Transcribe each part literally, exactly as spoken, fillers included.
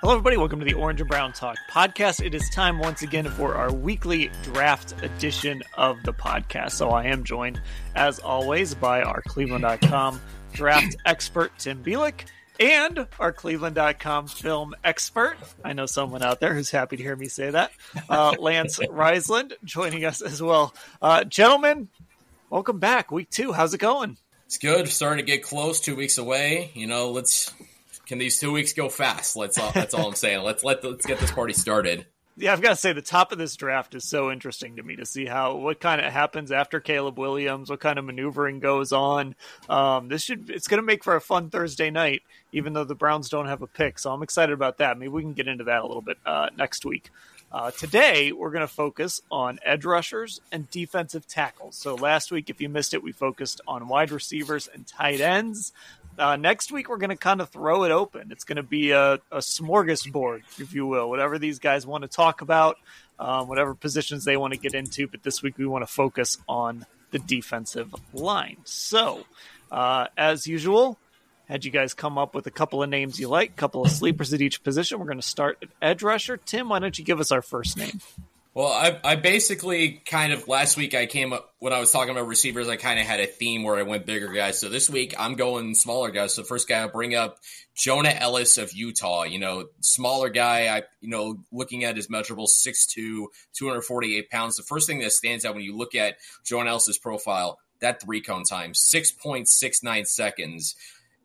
Hello, everybody. Welcome to the Orange and Brown Talk podcast. It is time once again for our weekly draft edition of the podcast. So I am joined, as always, by our Cleveland dot com draft expert, Tim Bielik, and our Cleveland dot com film expert. I know someone out there who's happy to hear me say that. Uh, Lance Reisland joining us as well. Uh, gentlemen, welcome back. Week two. How's it going? It's good. Starting to get close. Two weeks away. You know, let's... Can these two weeks go fast? Let's. All, that's all I'm saying. Let's let let's get this party started. Yeah, I've got to say the top of this draft is so interesting to me to see how what kind of happens after Caleb Williams, what kind of maneuvering goes on. Um, this should it's going to make for a fun Thursday night, even though the Browns don't have a pick. So I'm excited about that. Maybe we can get into that a little bit uh, next week. Uh, today, we're going to focus on edge rushers and defensive tackles. So last week, if you missed it, we focused on wide receivers and tight ends. Uh, next week, we're going to kind of throw it open. It's going to be a, a smorgasbord, if you will, whatever these guys want to talk about, um, whatever positions they want to get into. But this week, we want to focus on the defensive line. So, uh, as usual, had you guys come up with a couple of names you like, a couple of sleepers at each position. We're going to start at edge rusher. Tim, why don't you give us our first name? Well, I, I basically kind of last week I came up when I was talking about receivers, I kind of had a theme where I went bigger guys. So this week I'm going smaller guys. So the first guy I'll bring up, Jonah Ellis of Utah. You know, smaller guy. I you know looking at his measurables, six two, two hundred forty-eight pounds. The first thing that stands out when you look at Jonah Ellis's profile, that three cone time, six point six nine seconds.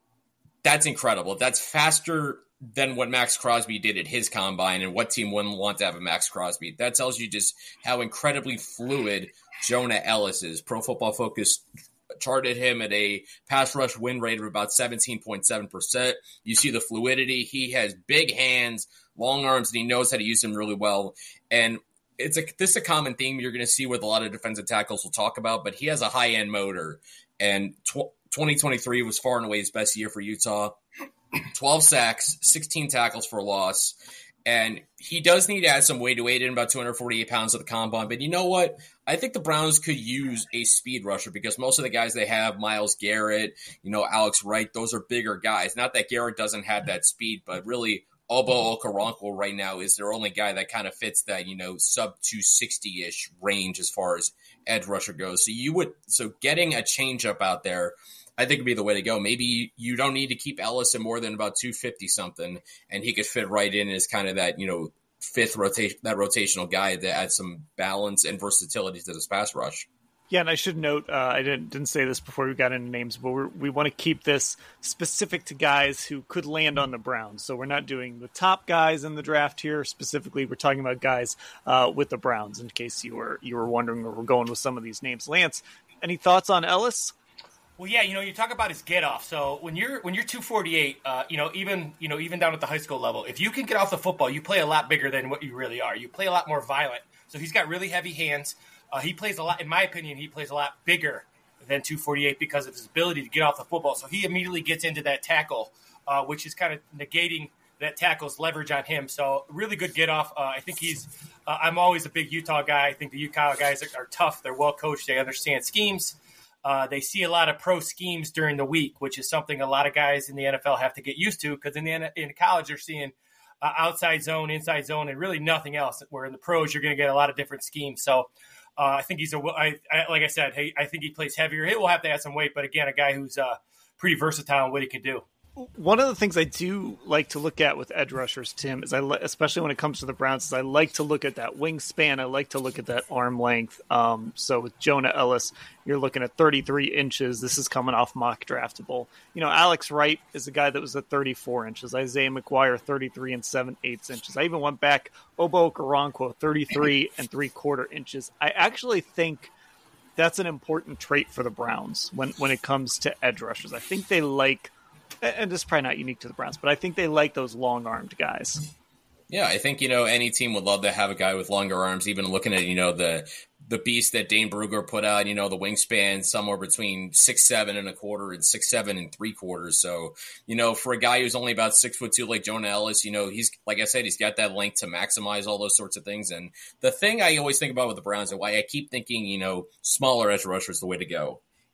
That's incredible. That's faster than what Max Crosby did at his combine, and what team wouldn't want to have a Max Crosby. That tells you just how incredibly fluid Jonah Ellis is. Pro Football Focus charted him at a pass rush win rate of about seventeen point seven percent. You see the fluidity. He has big hands, long arms, and he knows how to use them really well. And it's a, this is a common theme you're going to see with a lot of defensive tackles we'll talk about, but he has a high-end motor. And tw- twenty twenty-three was far and away his best year for Utah. twelve sacks, sixteen tackles for loss. And he does need to add some weight to weight in about two hundred forty-eight pounds of the combine. But you know what? I think the Browns could use a speed rusher because most of the guys they have, Myles Garrett, you know, Alex Wright, those are bigger guys. Not that Garrett doesn't have that speed, but really Obo Okoronkwo right now is their only guy that kind of fits that, you know, sub two sixty-ish range as far as edge rusher goes. So you would, so getting a changeup out there, I think would be the way to go. Maybe you don't need to keep Ellis in more than about two fifty something, and he could fit right in as kind of that, you know, fifth rotation, that rotational guy that adds some balance and versatility to this pass rush. Yeah, and I should note, uh, I didn't didn't say this before we got into names, but we're, we want to keep this specific to guys who could land on the Browns. So we're not doing the top guys in the draft here. Specifically, we're talking about guys uh, with the Browns, in case you were you were wondering where we're going with some of these names. Lance, any thoughts on Ellis? Well, yeah, you know, you talk about his get off. So when you're when you're two forty-eight, uh, you know, even you know, even down at the high school level, if you can get off the football, you play a lot bigger than what you really are. You play a lot more violent. So he's got really heavy hands. Uh, he plays a lot, in my opinion, he plays a lot bigger than two forty-eight because of his ability to get off the football. So he immediately gets into that tackle, uh, which is kind of negating that tackle's leverage on him. So really good get off. Uh, I think he's. Uh, I'm always a big Utah guy. I think the Utah guys are, are tough. They're well coached. They understand schemes. Uh, they see a lot of pro schemes during the week, which is something a lot of guys in the N F L have to get used to because in the in college they're seeing uh, outside zone, inside zone, and really nothing else. Where in the pros you're going to get a lot of different schemes. So uh, I think he's a I, I, like I said, hey, I think he plays heavier. He will have to add some weight, but again, a guy who's uh, pretty versatile in what he can do. One of the things I do like to look at with edge rushers, Tim, is I li- especially when it comes to the Browns, is I like to look at that wingspan. I like to look at that arm length. Um, so with Jonah Ellis, you're looking at thirty-three inches. This is coming off Mock Draftable. You know, Alex Wright is a guy that was at thirty-four inches. Isaiah McGuire, thirty-three and seven eighths inches. I even went back, Obo Okoronkwo, thirty-three and three quarter inches. I actually think that's an important trait for the Browns when, when it comes to edge rushers. I think they like, and this is probably not unique to the Browns, but I think they like those long-armed guys. Yeah, I think, you know, any team would love to have a guy with longer arms, even looking at, you know, the the beast that Dane Brugler put out, you know, the wingspan somewhere between six, seven and a quarter and six, seven and three quarters. So, you know, for a guy who's only about six foot two, like Jonah Ellis, you know, he's, like I said, he's got that length to maximize all those sorts of things. And the thing I always think about with the Browns and why I keep thinking, you know, smaller edge rusher is the way to go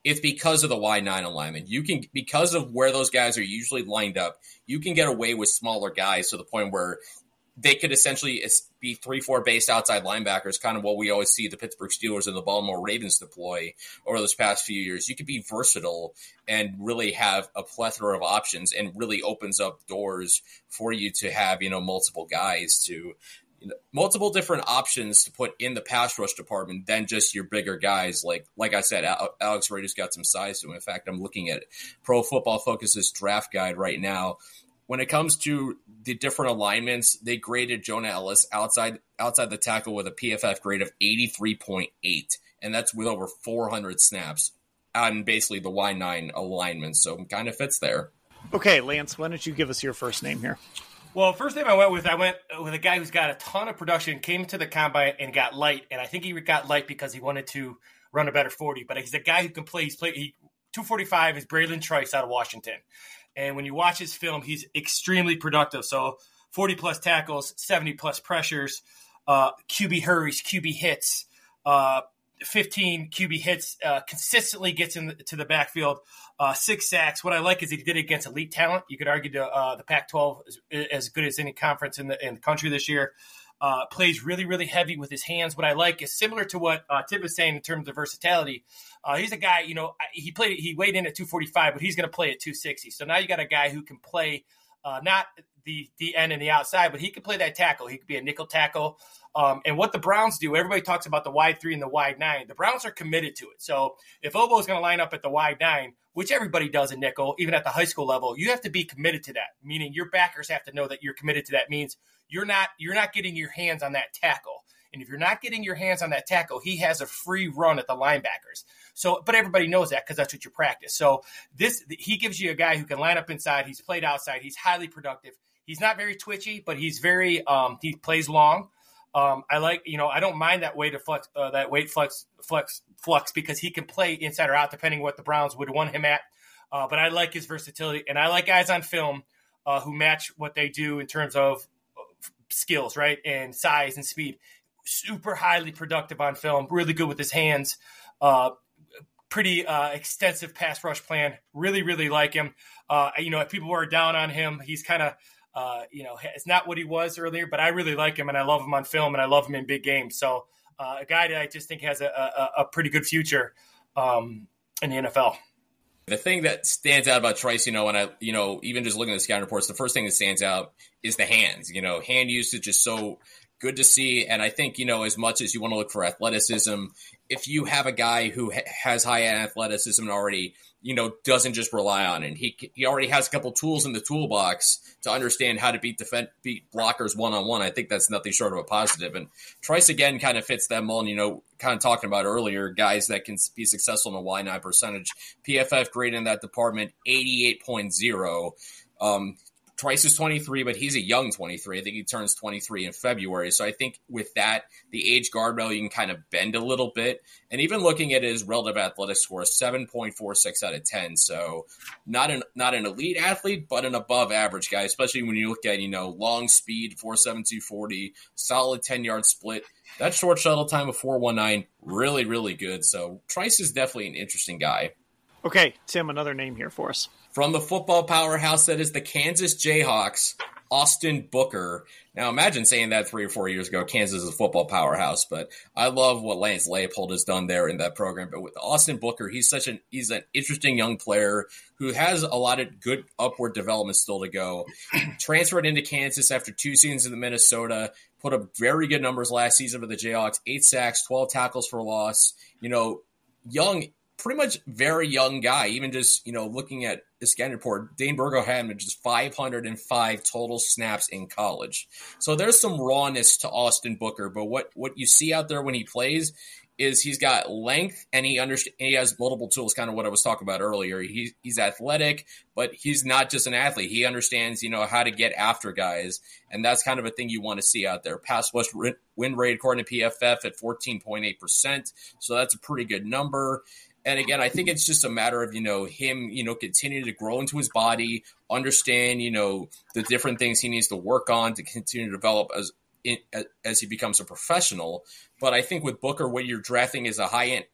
it's because of the wide nine alignment. You can, because of where those guys are usually lined up, you can get away with smaller guys to the point where they could essentially be three, four based outside linebackers, kind of what we always see the Pittsburgh Steelers and the Baltimore Ravens deploy over those past few years. You could be versatile and really have a plethora of options, and really opens up doors for you to have, you know, multiple guys to, you know, multiple different options to put in the pass rush department than just your bigger guys. Like, like I said, Alex Rader's got some size to him. In fact, I'm looking at Pro Football Focus's draft guide right now. When it comes to the different alignments, they graded Jonah Ellis outside outside the tackle with a P F F grade of eighty-three point eight, and that's with over four hundred snaps on basically the Y nine alignment, so it kind of fits there. Okay, Lance, why don't you give us your first name here? Well, first name I went with, I went with a guy who's got a ton of production, came to the combine and got light, and I think he got light because he wanted to run a better forty, but he's a guy who can play. He's played he, two forty-five is Braylon Trice out of Washington. And when you watch his film, he's extremely productive. So forty-plus tackles, seventy-plus pressures, uh, Q B hurries, Q B hits, uh, fifteen Q B hits, uh, consistently gets into the, the backfield, uh, six sacks. What I like is he did it against elite talent. You could argue the, uh, the Pac twelve is as good as any conference in the in the country this year. Uh, plays really, really heavy with his hands. What I like is similar to what uh, Tim is saying in terms of versatility. Uh, he's a guy, you know, he played, he weighed in at two forty-five, but he's going to play at two sixty. So now you got a guy who can play uh, not the the end and the outside, but he can play that tackle. He could be a nickel tackle. Um, and what the Browns do, everybody talks about the wide three and the wide nine. The Browns are committed to it. So if Obo is going to line up at the wide nine, which everybody does in nickel, even at the high school level, you have to be committed to that. Meaning your backers have to know that you're committed to that. Means you're not you're not getting your hands on that tackle. And if you're not getting your hands on that tackle, he has a free run at the linebackers. So, but everybody knows that because that's what you practice. So this, he gives you a guy who can line up inside. He's played outside. He's highly productive. He's not very twitchy, but he's very, um, he plays long. Um, I like, you know, I don't mind that weight of flex, uh, that weight flex, flex, flux because he can play inside or out depending what the Browns would want him at. Uh, but I like his versatility, and I like guys on film uh, who match what they do in terms of skills, right, and size and speed. Super highly productive on film, really good with his hands, uh, pretty uh, extensive pass rush plan. Really, really like him. Uh, you know, if people were down on him, he's kind of, uh, you know, it's not what he was earlier, but I really like him, and I love him on film, and I love him in big games. So uh, a guy that I just think has a, a, a pretty good future um, in the N F L. The thing that stands out about Trice, you know, when I, you know, even just looking at the scouting reports, the first thing that stands out is the hands. You know, hand usage is so good to see. And I think, you know, as much as you want to look for athleticism, if you have a guy who ha- has high athleticism already, you know, doesn't just rely on it. He he already has a couple tools in the toolbox to understand how to beat defend, beat blockers one-on-one. I think that's nothing short of a positive. And Trice, again, kind of fits that mold, you know, kind of talking about earlier, guys that can be successful in a Y nine percentage. P F F grade in that department, eighty-eight point oh. Um, Trice is twenty-three, but he's a young twenty-three. I think he turns twenty-three in February. So I think with that, the age guardrail, you can kind of bend a little bit. And even looking at his relative athletic score, seven point four six out of ten. So not an not an elite athlete, but an above average guy, especially when you look at, you know, long speed, four seven two forty, solid ten-yard split. That short shuttle time of four one nine, really, really good. So Trice is definitely an interesting guy. Okay, Tim, another name here for us. From the football powerhouse that is the Kansas Jayhawks, Austin Booker. Now, imagine saying that three or four years ago, Kansas is a football powerhouse, but I love what Lance Leipold has done there in that program. But with Austin Booker, he's such an he's an interesting young player who has a lot of good upward development still to go. Transferred into Kansas after two seasons in Minnesota, put up very good numbers last season for the Jayhawks, eight sacks, twelve tackles for loss. You know, young, pretty much very young guy. Even just, you know, looking at the scan report, Dane Burgo had just five hundred five total snaps in college. So there's some rawness to Austin Booker, but what, what you see out there when he plays is he's got length and he understand, he has multiple tools, kind of what I was talking about earlier. He, he's athletic, but he's not just an athlete. He understands, you know, how to get after guys, and that's kind of a thing you want to see out there. Pass rush win rate according to P F F at fourteen point eight percent, so that's a pretty good number. And again, I think it's just a matter of, you know, him, you know, continuing to grow into his body, understand, you know, the different things he needs to work on to continue to develop as in, as he becomes a professional. But I think with Booker, what you're drafting is a high end, is an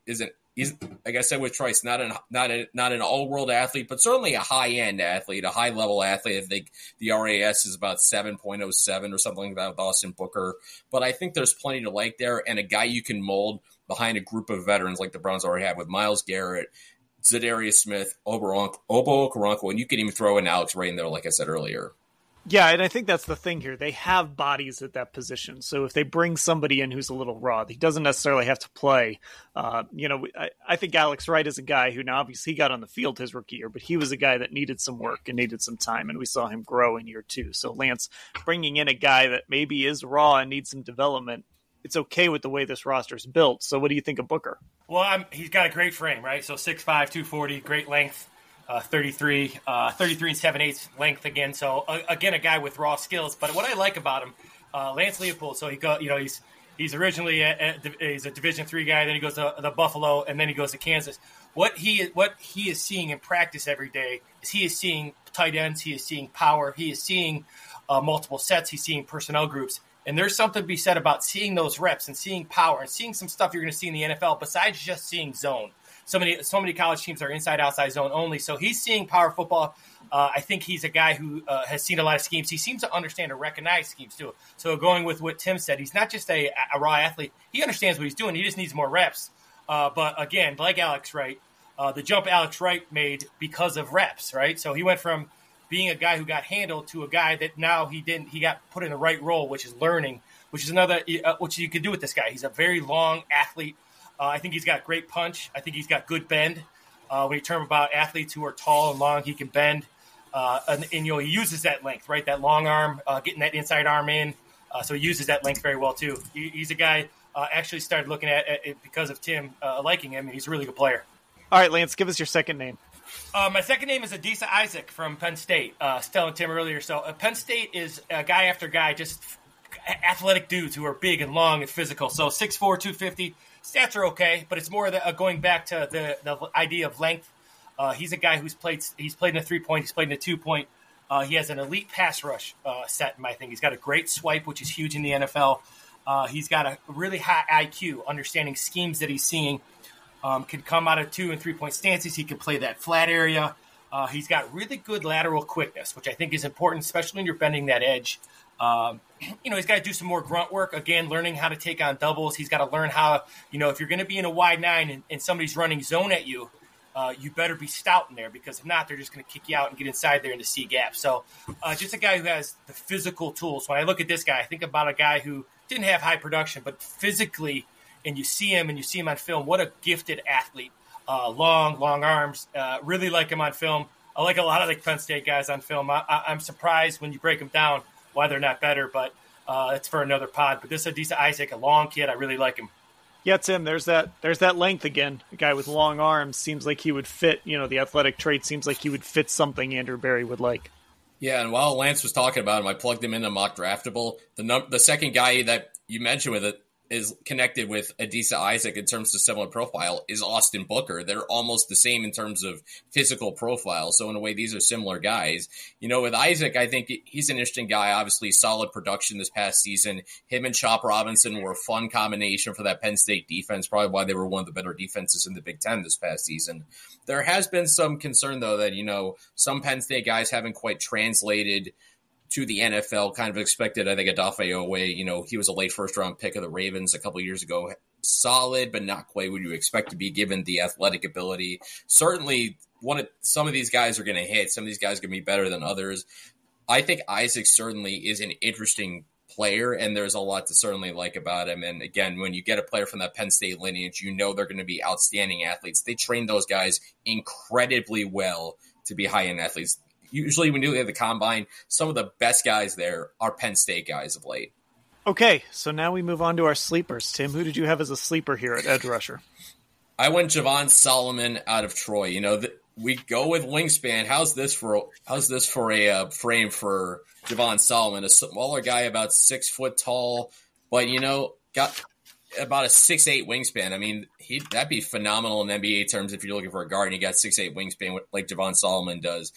he's, like I said with Trice, not an not a, not an all world athlete, but certainly a high end athlete, a high level athlete. I think the R A S is about seven point oh seven or something like that with Austin Booker. But I think there's plenty to like there, and a guy you can mold behind a group of veterans like the Browns already have with Myles Garrett, Zadarius Smith, Obo Okoronkwo, and you can even throw in Alex Ray in there, like I said earlier. Yeah, and I think that's the thing here. They have bodies at that position. So if they bring somebody in who's a little raw, he doesn't necessarily have to play. Uh, you know, I, I think Alex Wright is a guy who now obviously he got on the field his rookie year, but he was a guy that needed some work and needed some time, and we saw him grow in year two. So Lance, bringing in a guy that maybe is raw and needs some development, it's okay with the way this roster is built. So what do you think of Booker? Well, I'm, he's got a great frame, right? So six five, two forty, great length. Uh, thirty-three, uh, thirty-three and seven eighths length again. So uh, again, a guy with raw skills. But what I like about him, uh, Lance Leopold. So he go, you know, he's he's originally a, a, he's a Division three guy. Then he goes to the Buffalo, and then he goes to Kansas. What he what he is seeing in practice every day is he is seeing tight ends. He is seeing power. He is seeing uh, multiple sets. He's seeing personnel groups. And there's something to be said about seeing those reps and seeing power and seeing some stuff you're going to see in the N F L besides just seeing zone. So many, so many college teams are inside-outside zone only. So he's seeing power football. Uh, I think he's a guy who uh, has seen a lot of schemes. He seems to understand and recognize schemes too. So going with what Tim said, he's not just a, a raw athlete. He understands what he's doing. He just needs more reps. Uh, but again, like Alex Wright, uh, the jump Alex Wright made because of reps, right? So he went from being a guy who got handled to a guy that now he didn't. He got put in the right role, which is learning, which is another uh, which you could do with this guy. He's a very long athlete. Uh, I think he's got great punch. I think he's got good bend. Uh, when you term about athletes who are tall and long, he can bend. Uh, and, and, you know, he uses that length, right? That long arm, uh, getting that inside arm in. Uh, so he uses that length very well, too. He, he's a guy uh, actually started looking at it because of Tim uh, liking him, and he's a really good player. All right, Lance, give us your second name. Uh, my second name is Adisa Isaac from Penn State. Uh, I was telling Tim earlier. So uh, Penn State is uh, guy after guy, just athletic dudes who are big and long and physical. So six four, two fifty. Stats are okay, but it's more the, uh, going back to the, the idea of length. Uh, he's a guy who's played he's played in a three-point, he's played in a two-point. Uh, he has an elite pass rush uh, set, in my thing. He's got a great swipe, which is huge in the N F L. Uh, he's got a really high I Q, understanding schemes that he's seeing. Um, can come out of two- and three-point stances. He can play that flat area. Uh, he's got really good lateral quickness, which I think is important, especially when you're bending that edge. Um, you know, he's got to do some more grunt work. Again, learning how to take on doubles. He's got to learn how, you know, if you're going to be in a wide nine and, and somebody's running zone at you, uh, you better be stout in there, because if not, they're just going to kick you out and get inside there into C gap. So uh, just a guy who has the physical tools. When I look at this guy, I think about a guy who didn't have high production, but physically, and you see him and you see him on film, what a gifted athlete. Uh, long, long arms. Uh, really like him on film. I like a lot of the Penn State guys on film. I, I, I'm surprised when you break them down why they're not better, but uh, it's for another pod. But this is Adisa Isaac, a long kid. I really like him. Yeah, Tim, there's that there's that length again. A guy with long arms seems like he would fit, you know, the athletic trait seems like he would fit something Andrew Berry would like. Yeah, and while Lance was talking about him, I plugged him into Mock Draftable. The num- the second guy that you mentioned with it is connected with Adisa Isaac in terms of similar profile is Austin Booker. They're almost the same in terms of physical profile. So in a way, these are similar guys. You know, with Isaac, I think he's an interesting guy. Obviously, solid production this past season. Him and Chop Robinson were a fun combination for that Penn State defense, probably why they were one of the better defenses in the Big Ten this past season. There has been some concern, though, that, you know, some Penn State guys haven't quite translated to the N F L. Kind of expected, I think, Odafe Owe, you know, he was a late first-round pick of the Ravens a couple of years ago. Solid, but not quite what you expect to be given the athletic ability. Certainly, one of, some of these guys are going to hit. Some of these guys are going to be better than others. I think Isaac certainly is an interesting player, and there's a lot to certainly like about him. And again, when you get a player from that Penn State lineage, you know they're going to be outstanding athletes. They train those guys incredibly well to be high-end athletes. Usually when you look at the combine, some of the best guys there are Penn State guys of late. Okay, so now we move on to our sleepers. Tim, who did you have as a sleeper here at edge rusher? I went Javon Solomon out of Troy. You know, the, we go with wingspan. How's this for how's this for a uh, frame for Javon Solomon? A smaller guy, about six foot tall, but, you know, got about a six eight wingspan. I mean, he that'd be phenomenal in N B A terms if you're looking for a guard and you got six eight wingspan like Javon Solomon does.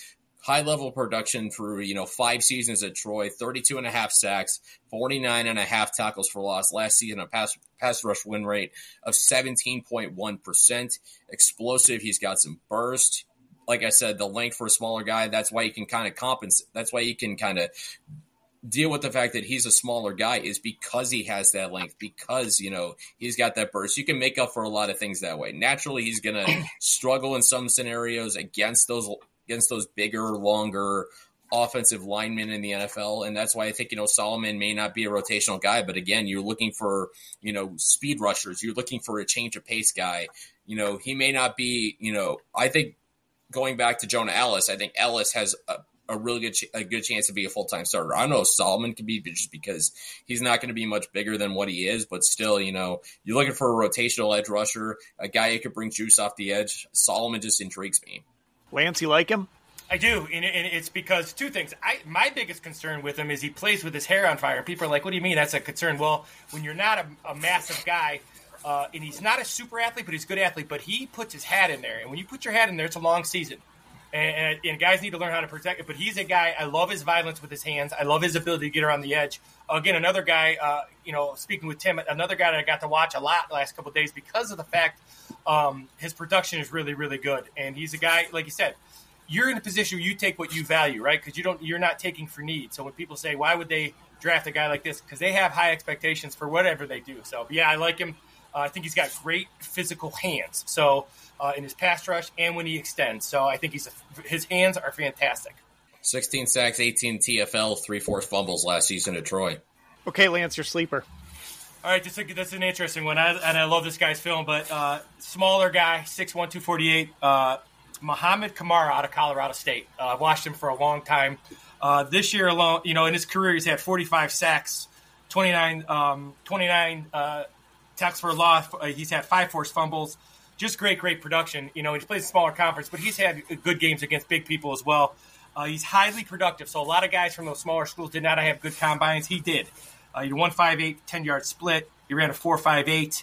high level production through, you know, five seasons at Troy, thirty-two and a half sacks, forty-nine and a half tackles for loss. Last season, a pass, pass rush win rate of seventeen point one percent. Explosive. He's got some burst. Like I said, the length for a smaller guy, that's why you can kind of compensate. That's why you can kind of deal with the fact that he's a smaller guy is because he has that length, because, you know, he's got that burst. You can make up for a lot of things that way. Naturally, he's going to struggle in some scenarios against those against those bigger, longer offensive linemen in the N F L. And that's why I think, you know, Solomon may not be a rotational guy. But again, you're looking for, you know, speed rushers. You're looking for a change of pace guy. You know, he may not be, you know, I think going back to Jonah Ellis, I think Ellis has a, a really good ch- a good chance to be a full-time starter. I don't know if Solomon can be just because he's not going to be much bigger than what he is, but still, you know, you're looking for a rotational edge rusher, a guy who could bring juice off the edge. Solomon just intrigues me. Lance, you like him? I do, and it's because two things. I my biggest concern with him is he plays with his hair on fire. People are like, what do you mean that's a concern? Well, when you're not a, a massive guy, uh, and he's not a super athlete, but he's a good athlete, but he puts his hat in there. And when you put your hat in there, it's a long season. And, and, and guys need to learn how to protect it. But he's a guy, I love his violence with his hands. I love his ability to get around the edge. Again, another guy, uh, you know, speaking with Tim, another guy that I got to watch a lot the last couple of days because of the fact um, his production is really, really good. And he's a guy, like you said, you're in a position where you take what you value, right? Because you don't, you're not taking for need. So when people say, why would they draft a guy like this? Because they have high expectations for whatever they do. So, yeah, I like him. Uh, I think he's got great physical hands. So uh, in his pass rush and when he extends. So I think he's a, his hands are fantastic. sixteen sacks, eighteen T F L, three forced fumbles last season at Troy. Okay, Lance, your sleeper. All right, this is, this is an interesting one, I, and I love this guy's film, but uh, smaller guy, six one, two forty-eight, uh, Muhammad Kamara out of Colorado State. Uh, I've watched him for a long time. Uh, this year alone, you know, in his career, he's had forty-five sacks, twenty-nine, um, twenty-nine uh, tackles for loss. Uh, he's had five forced fumbles. Just great, great production. You know, he plays a smaller conference, but he's had good games against big people as well. Uh, he's highly productive. So a lot of guys from those smaller schools did not have good combines. He did. Uh, he won five eight, ten-yard split. He ran a four five eight.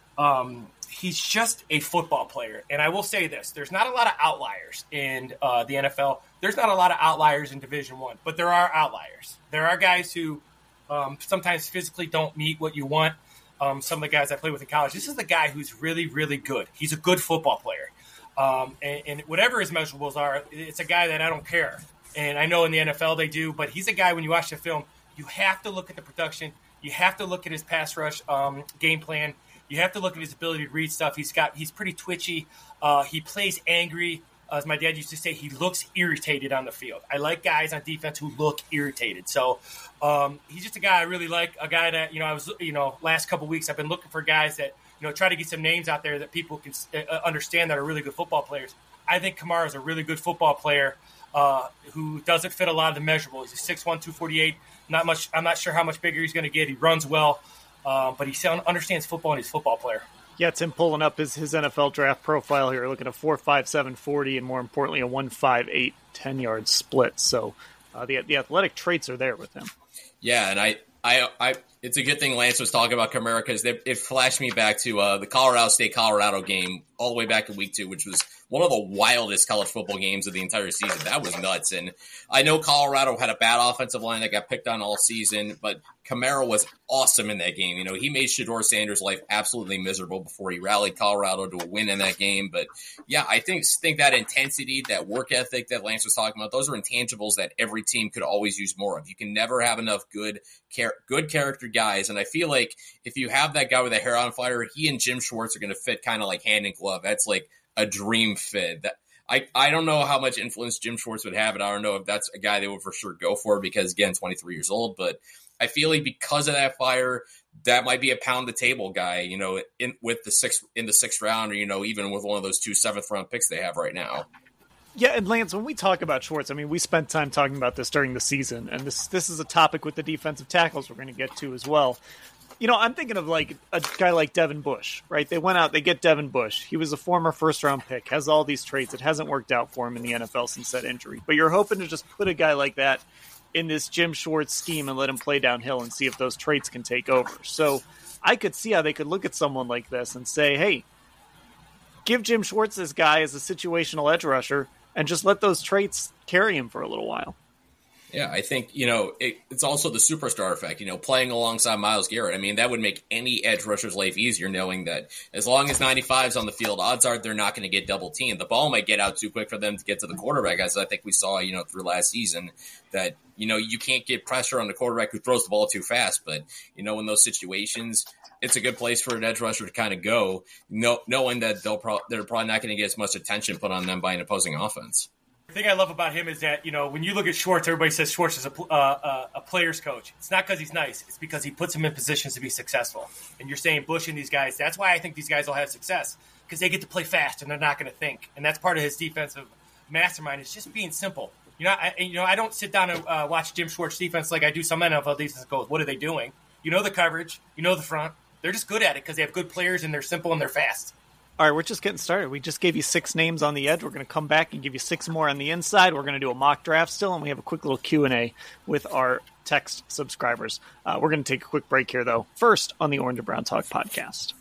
Um, he's just a football player. And I will say this. There's not a lot of outliers in uh, the N F L. There's not a lot of outliers in Division One, but there are outliers. There are guys who um, sometimes physically don't meet what you want. Um, some of the guys I played with in college. This is the guy who's really, really good. He's a good football player. Um, and, and whatever his measurables are, it's a guy that I don't care. And I know in the N F L they do, but he's a guy when you watch the film, you have to look at the production. You have to look at his pass rush um, game plan. You have to look at his ability to read stuff. He's got he's pretty twitchy. Uh, he plays angry. Uh, as my dad used to say, he looks irritated on the field. I like guys on defense who look irritated. So um, he's just a guy I really like, a guy that, you know, I was, you know, last couple of weeks I've been looking for guys that, you know, try to get some names out there that people can uh, understand that are really good football players. I think Kamara is a really good football player uh, who doesn't fit a lot of the measurables. He's six one, two forty-eight. Not much. I'm not sure how much bigger he's going to get. He runs well, uh, but he understands football and he's a football player. Yeah, Tim pulling up his, his N F L draft profile here, looking at four five, seven forty, and more importantly, a one five eight, ten-yard split. So uh, the the athletic traits are there with him. Yeah, and I, I, I, it's a good thing Lance was talking about Kamara because it flashed me back to uh, the Colorado State-Colorado game all the way back in week two, which was one of the wildest college football games of the entire season. That was nuts. And I know Colorado had a bad offensive line that got picked on all season, but Kamara was awesome in that game. You know, he made Shedeur Sanders' life absolutely miserable before he rallied Colorado to a win in that game. But yeah, I think think that intensity, that work ethic that Lance was talking about, those are intangibles that every team could always use more of. You can never have enough good char- good character guys. And I feel like if you have that guy with a hair on fire, he and Jim Schwartz are going to fit kind of like hand in glove. That's like a dream fit. That I, I don't know how much influence Jim Schwartz would have, and I don't know if that's a guy they would for sure go for because, again, twenty-three years old. But I feel like because of that fire, that might be a pound the table guy, you know, in with the sixth in the sixth round, or you know, even with one of those two seventh round picks they have right now. Yeah, and Lance, when we talk about Schwartz, I mean, we spent time talking about this during the season, and this this is a topic with the defensive tackles we're going to get to as well. You know, I'm thinking of like a guy like Devin Bush, right? They went out, they get Devin Bush. He was a former first-round pick, has all these traits. It hasn't worked out for him in the N F L since that injury. But you're hoping to just put a guy like that in this Jim Schwartz scheme and let him play downhill and see if those traits can take over. So I could see how they could look at someone like this and say, hey, give Jim Schwartz this guy as a situational edge rusher, and just let those traits carry him for a little while. Yeah, I think, you know, it, it's also the superstar effect, you know, playing alongside Myles Garrett. I mean, that would make any edge rusher's life easier, knowing that as long as ninety-five's on the field, odds are they're not going to get double teamed. The ball might get out too quick for them to get to the quarterback, as I think we saw, you know, through last season, that, you know, you can't get pressure on the quarterback who throws the ball too fast. But, you know, in those situations, it's a good place for an edge rusher to kind of go, know, knowing that they'll pro- they're probably not going to get as much attention put on them by an opposing offense. The thing I love about him is that, you know, when you look at Schwartz, everybody says Schwartz is a, uh, uh, a player's coach. It's not because he's nice. It's because he puts them in positions to be successful. And you're saying Bush and these guys, that's why I think these guys will have success, because they get to play fast and they're not going to think. And that's part of his defensive mastermind, is just being simple. You know, I, you know, I don't sit down and uh, watch Jim Schwartz defense like I do some N F L defense and go, what are they doing? You know the coverage. You know the front. They're just good at it because they have good players and they're simple and they're fast. All right, we're just getting started. We just gave you six names on the edge. We're going to come back and give you six more on the inside. We're going to do a mock draft still, and we have a quick little Q and A with our text subscribers. Uh, we're going to take a quick break here, though. First, on the Orange and Brown Talk podcast.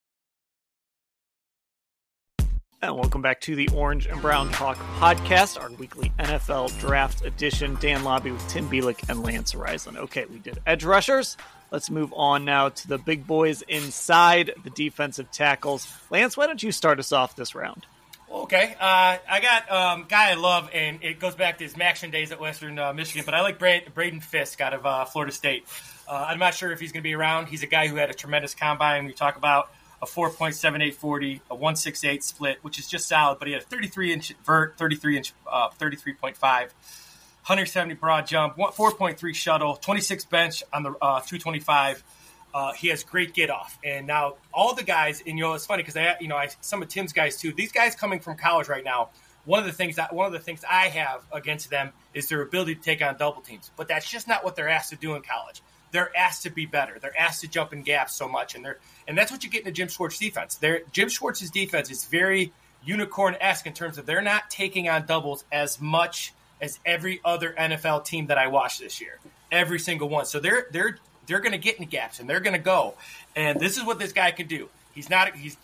And welcome back to the Orange and Brown Talk podcast, our weekly N F L draft edition. Dan Lobby with Tim Bielik and Lance Reisland. Okay, we did edge rushers. Let's move on now to the big boys inside, the defensive tackles. Lance, why don't you start us off this round? Okay. Uh, I got a um, guy I love, and it goes back to his Maction days at Western uh, Michigan, but I like Bra- Braden Fisk out of uh, Florida State. Uh, I'm not sure if he's going to be around. He's a guy who had a tremendous combine. We talk about a four point seven eight forty, a one sixty-eight split, which is just solid, but he had a thirty-three inch vert, thirty-three inch, uh, thirty-three point five. one seventy broad jump, four point three shuttle, twenty-six bench on the uh, two twenty-five. Uh, he has great get off. And now all the guys, and you know, it's funny because I, you know, I, some of Tim's guys too, these guys coming from college right now, one of the things that, one of the things I have against them is their ability to take on double teams, but that's just not what they're asked to do in college. They're asked to be better. They're asked to jump in gaps so much. And they're, and that's what you get in the Jim Schwartz defense. They're, Jim Schwartz's defense is very unicorn-esque in terms of they're not taking on doubles as much as every other N F L team that I watched this year, every single one. So they're they're they're going to get in gaps and they're going to go. And this is what this guy can do. He's not he's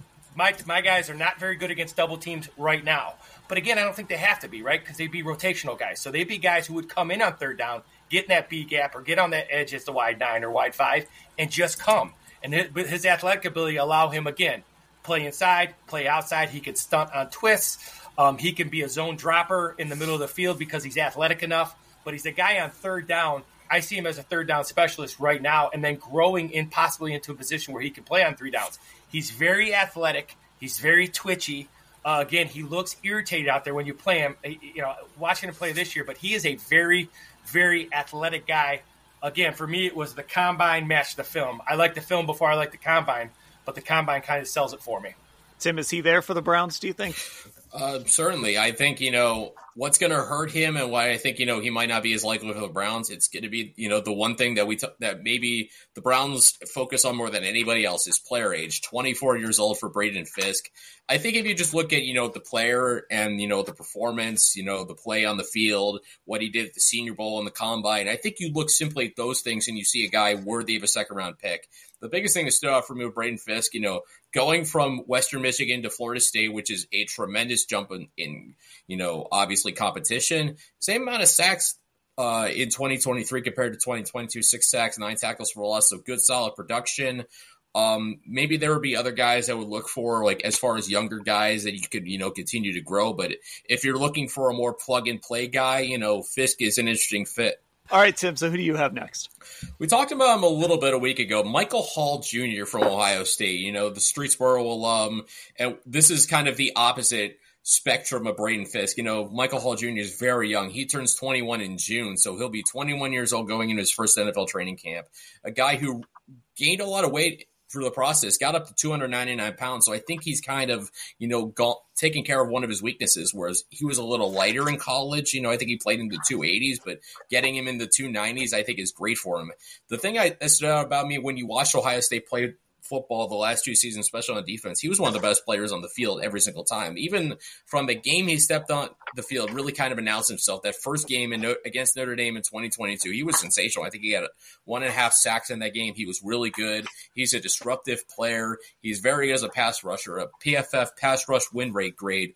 my my guys are not very good against double teams right now. But again, I don't think they have to be, right? Because they'd be rotational guys. So they'd be guys who would come in on third down, get in that B gap or get on that edge as the wide nine or wide five, and just come. And his, his athletic ability allow him again play inside, play outside. He can stunt on twists. Um, he can be a zone dropper in the middle of the field because he's athletic enough, but he's a guy on third down. I see him as a third down specialist right now and then growing in possibly into a position where he can play on three downs. He's very athletic. He's very twitchy. Uh, again, he looks irritated out there when you play him, you know, watching him play this year, but he is a very, very athletic guy. Again, for me, it was the combine matched the film. I like the film before I like the combine, but the combine kind of sells it for me. Tim, is he there for the Browns, do you think? Uh, certainly. I think, you know, what's going to hurt him and why I think, you know, he might not be as likely for the Browns, it's going to be, you know, the one thing that we t- that maybe the Browns focus on more than anybody else is player age. twenty-four years old for Braden Fisk. I think if you just look at, you know, the player and, you know, the performance, you know, the play on the field, what he did at the Senior Bowl and the Combine, I think you look simply at those things and you see a guy worthy of a second-round pick. The biggest thing that stood out for me with Braden Fisk, you know, going from Western Michigan to Florida State, which is a tremendous jump in, in you know, obviously competition. Same amount of sacks uh, in twenty twenty-three compared to twenty twenty-two, six sacks, nine tackles for loss, so good, solid production. Um, maybe there would be other guys I would look for, like as far as younger guys that you could, you know, continue to grow. But if you're looking for a more plug-and-play guy, you know, Fisk is an interesting fit. All right, Tim, so who do you have next? We talked about him a little bit a week ago. Michael Hall Junior from Ohio State, you know, the Streetsboro alum. And this is kind of the opposite spectrum of Braden Fisk. You know, Michael Hall Junior is very young. He turns twenty-one in June, so he'll be twenty-one years old going into his first N F L training camp. A guy who gained a lot of weight through the process, got up to two hundred ninety-nine pounds. So I think he's kind of, you know, got, taking care of one of his weaknesses, whereas he was a little lighter in college. You know, I think he played in the two eighties, but getting him in the two nineties, I think is great for him. The thing I, that stood out about me when you watched Ohio State play football the last two seasons, especially on defense, he was one of the best players on the field every single time. Even from the game he stepped on the field, really kind of announced himself. That first game in, against Notre Dame in twenty twenty-two, he was sensational. I think he had one and a half sacks in that game. He was really good. He's a disruptive player. He's very good as a pass rusher, a P F F pass rush win rate grade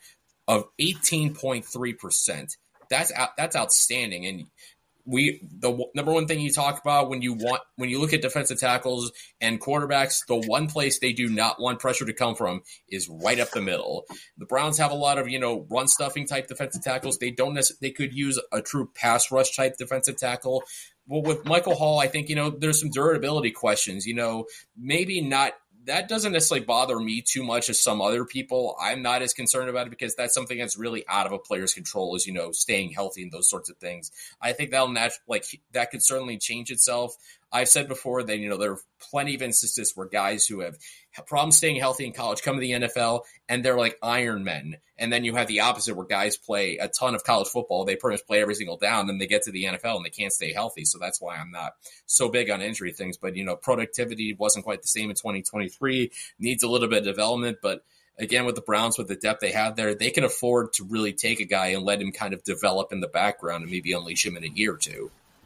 of eighteen point three percent. That's out, that's outstanding. And we the w- number one thing you talk about when you want when you look at defensive tackles and quarterbacks, the one place they do not want pressure to come from is right up the middle. The Browns have a lot of, you know, run stuffing type defensive tackles. They don't necessarily, they could use a true pass rush type defensive tackle. Well, with Michael Hall, I think, you know, there's some durability questions. You know, maybe not. That doesn't necessarily bother me too much as some other people. I'm not as concerned about it because that's something that's really out of a player's control, is, you know, staying healthy and those sorts of things. I think that'll nat- like that could certainly change itself. I've said before that, you know, there are plenty of instances where guys who have problems staying healthy in college come to the N F L and they're like Iron Men. And then you have the opposite where guys play a ton of college football. They pretty much play every single down. Then they get to the N F L and they can't stay healthy. So that's why I'm not so big on injury things. But, you know, productivity wasn't quite the same in twenty twenty-three. Needs a little bit of development. But again, with the Browns, with the depth they have there, they can afford to really take a guy and let him kind of develop in the background and maybe unleash him in a year or two.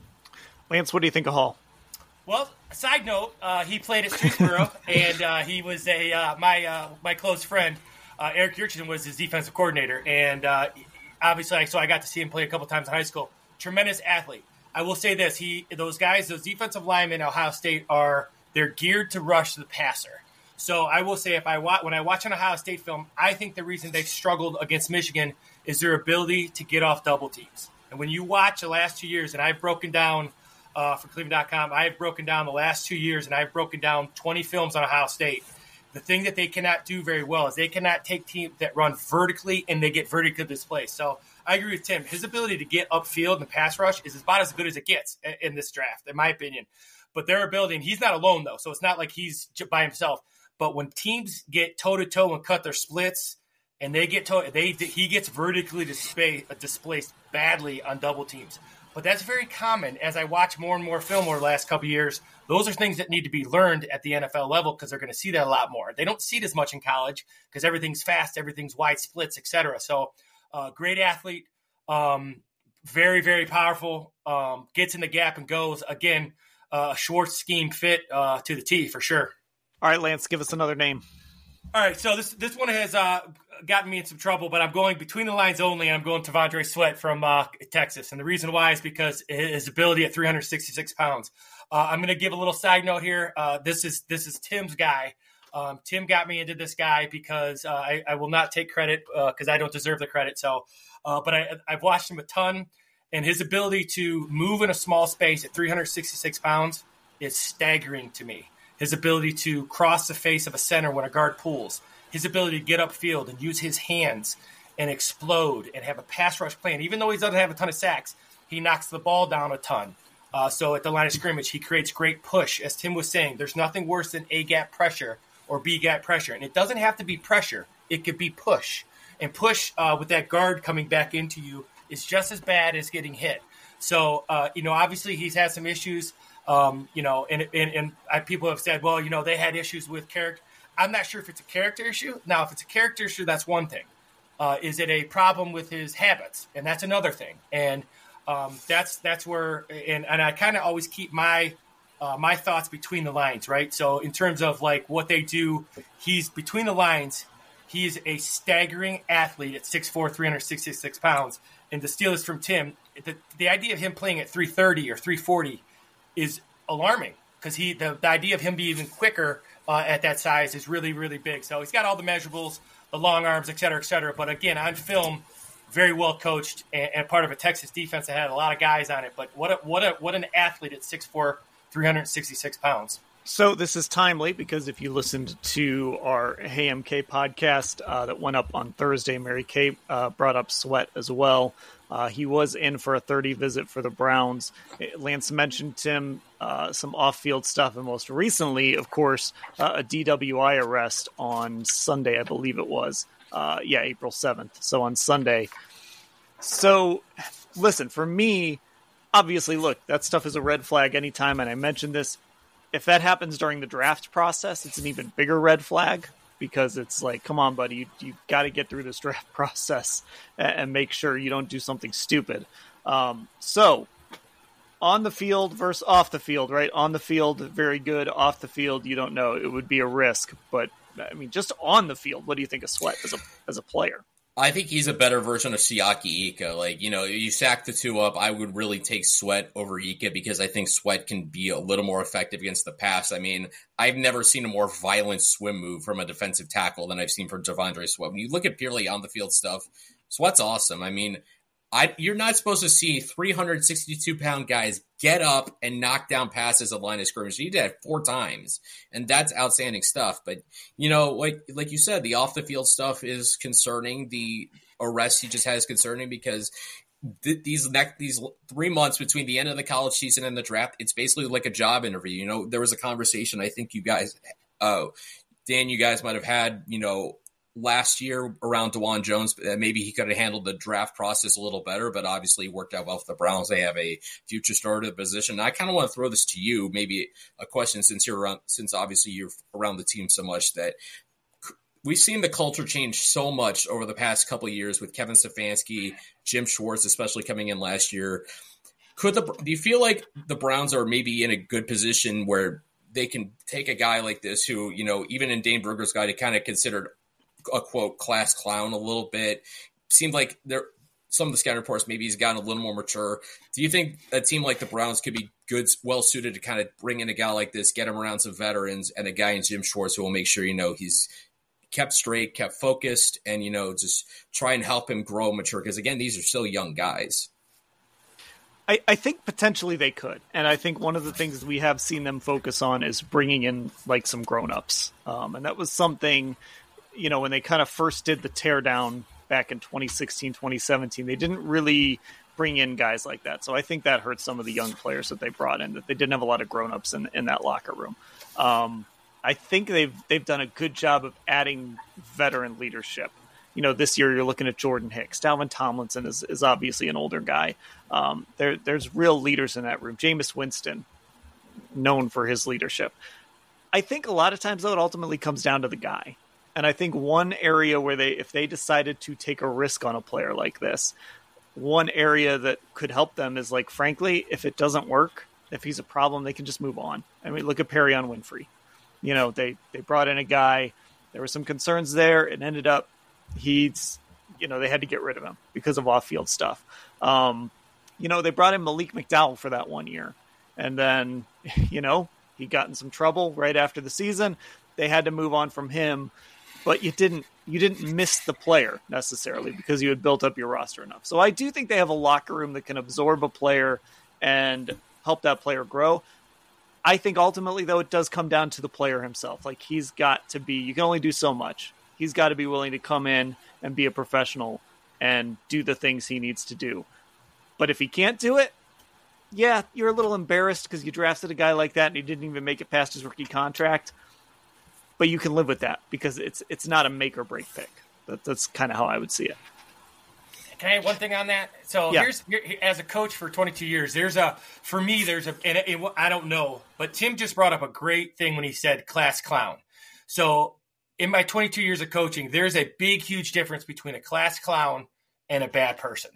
Lance, what do you think of Hall? Well, side note, uh, he played at Streetsboro, and uh, he was a uh, my uh, my close friend, uh, Eric Yurchin, was his defensive coordinator, and uh, obviously, so I got to see him play a couple times in high school. Tremendous athlete. I will say this: he, those guys, those defensive linemen at Ohio State are they're geared to rush the passer. So I will say, if I wa- when I watch an Ohio State film, I think the reason they've struggled against Michigan is their ability to get off double teams. And when you watch the last two years, and I've broken down. Uh, for Cleveland dot com, I have broken down the last two years, and I've broken down twenty films on Ohio State. The thing that they cannot do very well is they cannot take teams that run vertically and they get vertically displaced. So I agree with Tim. His ability to get upfield and pass rush is about as good as it gets in this draft, in my opinion. But their ability, and he's not alone, though, so it's not like he's by himself. But when teams get toe-to-toe and cut their splits, and they get to, they he gets vertically displaced, displaced badly on double teams. But that's very common. As I watch more and more film over the last couple of years, those are things that need to be learned at the N F L level because they're going to see that a lot more. They don't see it as much in college because everything's fast, everything's wide splits, et cetera. So uh, great athlete, um, very, very powerful, um, gets in the gap and goes. Again, uh, Schwartz scheme fit uh, to the T for sure. All right, Lance, give us another name. All right, so this this one has uh, gotten me in some trouble, but I'm going between the lines only, and I'm going T'Vondre Sweat from uh, Texas. And the reason why is because his ability at three hundred sixty-six pounds. Uh, I'm going to give a little side note here. Uh, this is this is Tim's guy. Um, Tim got me into this guy because uh, I, I will not take credit because uh, I don't deserve the credit. So, uh, but I, I've watched him a ton, and his ability to move in a small space at three hundred sixty-six pounds is staggering to me. His ability to cross the face of a center when a guard pulls, his ability to get upfield and use his hands and explode and have a pass rush plan. Even though he doesn't have a ton of sacks, he knocks the ball down a ton. Uh, so at the line of scrimmage, he creates great push. As Tim was saying, there's nothing worse than A-gap pressure or B-gap pressure. And it doesn't have to be pressure. It could be push. And push uh, with that guard coming back into you is just as bad as getting hit. So, uh, you know, obviously he's had some issues. Um, you know, and, and, and I, people have said, well, you know, they had issues with character. I'm not sure if it's a character issue. Now, if it's a character issue, that's one thing. Uh, is it a problem with his habits? And that's another thing. And um, that's that's where, and, and I kind of always keep my uh, my thoughts between the lines, right? So in terms of like what they do, he's between the lines. He's a staggering athlete at six foot four, three hundred sixty-six pounds. And to steal this from Tim, the, the idea of him playing at three thirty or three forty is alarming because he the, the idea of him being even quicker uh, at that size is really, really big. So he's got all the measurables, the long arms, et cetera, et cetera. But again, on film, very well coached and, and part of a Texas defense that had a lot of guys on it. But what a, what a, what an athlete at six foot four, three hundred sixty-six pounds. So this is timely because if you listened to our Hey M K podcast uh, that went up on Thursday, Mary Kay uh, brought up Sweat as well. Uh, he was in for a thirty visit for the Browns. Lance mentioned, Tim, uh, some off-field stuff, and most recently, of course, uh, a D W I arrest on Sunday, I believe it was. Uh, yeah, April seventh, so on Sunday. So, listen, for me, obviously, look, that stuff is a red flag anytime, and I mentioned this. If that happens during the draft process, it's an even bigger red flag. Because it's like, come on, buddy, you you got to get through this draft process and, and make sure you don't do something stupid. Um, so, on the field versus off the field, right? On the field, very good. Off the field, you don't know. It would be a risk. But, I mean, just on the field, what do you think of Sweat as a as a player? I think he's a better version of Siaki Ika. Like, you know, you stack the two up, I would really take Sweat over Ika because I think Sweat can be a little more effective against the pass. I mean, I've never seen a more violent swim move from a defensive tackle than I've seen from Devondre Sweat. When you look at purely on the field stuff, Sweat's awesome. I mean, I, you're not supposed to see three hundred sixty-two pound guys get up and knock down passes at line of scrimmage. He did it four times, and that's outstanding stuff. But, you know, like like you said, the off-the-field stuff is concerning. The arrest he just has is concerning because th- these next, these three months between the end of the college season and the draft, it's basically like a job interview. You know, there was a conversation I think you guys, uh, Dan, you guys might have had, you know, last year around DeJuan Jones. Maybe he could have handled the draft process a little better, but obviously worked out well for the Browns. They have a future starter position. I kind of want to throw this to you, maybe a question since you're around, since obviously you're around the team so much, that we've seen the culture change so much over the past couple of years with Kevin Stefanski, Jim Schwartz, especially coming in last year. Could the, do you feel like the Browns are maybe in a good position where they can take a guy like this who, you know, even in Dane Brugler's guy, they kind of considered a quote class clown a little bit. Seemed like there some of the scouting reports maybe he's gotten a little more mature. Do you think a team like the Browns could be good, well suited to kind of bring in a guy like this, get him around some veterans, and a guy in Jim Schwartz who will make sure, you know, he's kept straight, kept focused, and, you know, just try and help him grow mature? Because again, these are still young guys. I, I think potentially they could. And I think one of the things we have seen them focus on is bringing in like some grown-ups. Um, and that was something, you know, when they kind of first did the teardown back in twenty sixteen, twenty seventeen, they didn't really bring in guys like that. So I think that hurt some of the young players that they brought in, that they didn't have a lot of grown-ups in, in that locker room. Um, I think they've they've done a good job of adding veteran leadership. You know, this year you're looking at Jordan Hicks. Dalvin Tomlinson is, is obviously an older guy. Um, there, there's real leaders in that room. Jameis Winston, known for his leadership. I think a lot of times, though, it ultimately comes down to the guy. And I think one area where they, if they decided to take a risk on a player like this, one area that could help them is, like, frankly, if it doesn't work, if he's a problem, they can just move on. I mean, look at Perion Winfrey. You know, they, they brought in a guy. There were some concerns there. It ended up he's, you know, they had to get rid of him because of off-field stuff. Um, you know, they brought in Malik McDowell for that one year. And then, you know, he got in some trouble right after the season. They had to move on from him. But you didn't you didn't miss the player necessarily because you had built up your roster enough. So I do think they have a locker room that can absorb a player and help that player grow. I think ultimately, though, it does come down to the player himself. Like, he's got to be, you can only do so much. He's got to be willing to come in and be a professional and do the things he needs to do. But if he can't do it, yeah, you're a little embarrassed because you drafted a guy like that and he didn't even make it past his rookie contract. But you can live with that because it's it's not a make or break pick. That, that's kind of how I would see it. Can I add one thing on that? So yeah. here's here, as a coach for twenty-two years, there's a for me there's a and it, it, I don't know, but Tim just brought up a great thing when he said class clown. So in my twenty-two years of coaching, there's a big, huge difference between a class clown and a bad person.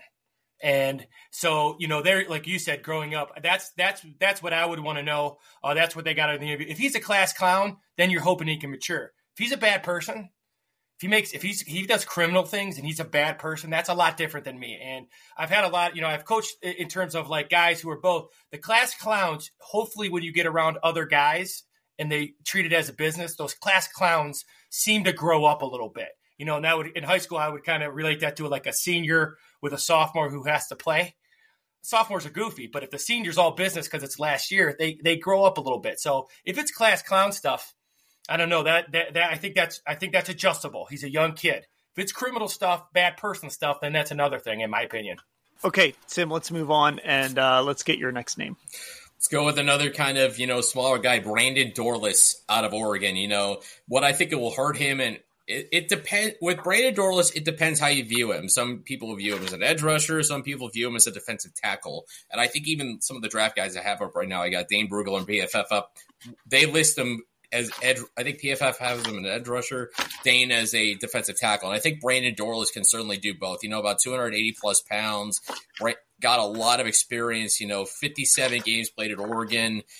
And so, you know, they're like you said, growing up, that's that's that's what I would want to know. Uh, that's what they got in the interview. If he's a class clown, then you're hoping he can mature. If he's a bad person, if he makes if he's he does criminal things and he's a bad person, that's a lot different than me. And I've had a lot, you know, I've coached in terms of like guys who are both the class clowns. Hopefully, when you get around other guys and they treat it as a business, those class clowns seem to grow up a little bit. You know, and that would in high school, I would kind of relate that to like a senior with a sophomore who has to play. Sophomores are goofy, but if the senior's all business because it's last year, they they grow up a little bit. So if it's class clown stuff, I don't know that that, that I think that's I think that's adjustable. He's a young kid. If it's criminal stuff, bad person stuff, then that's another thing, in my opinion. Okay, Tim, let's move on and uh, let's get your next name. Let's go with another kind of, you know, smaller guy, Brandon Dorlus out of Oregon. You know, what I think it will hurt him, and it, it depends with Brandon Dorlus. It depends how you view him. Some people view him as an edge rusher. Some people view him as a defensive tackle. And I think even some of the draft guys I have up right now, I got Dane Brugler and P F F up. They list him as edge. I think P F F has him an edge rusher, Dane as a defensive tackle. And I think Brandon Dorlus can certainly do both. You know, about two hundred eighty plus pounds, got a lot of experience, you know, fifty-seven games played at Oregon.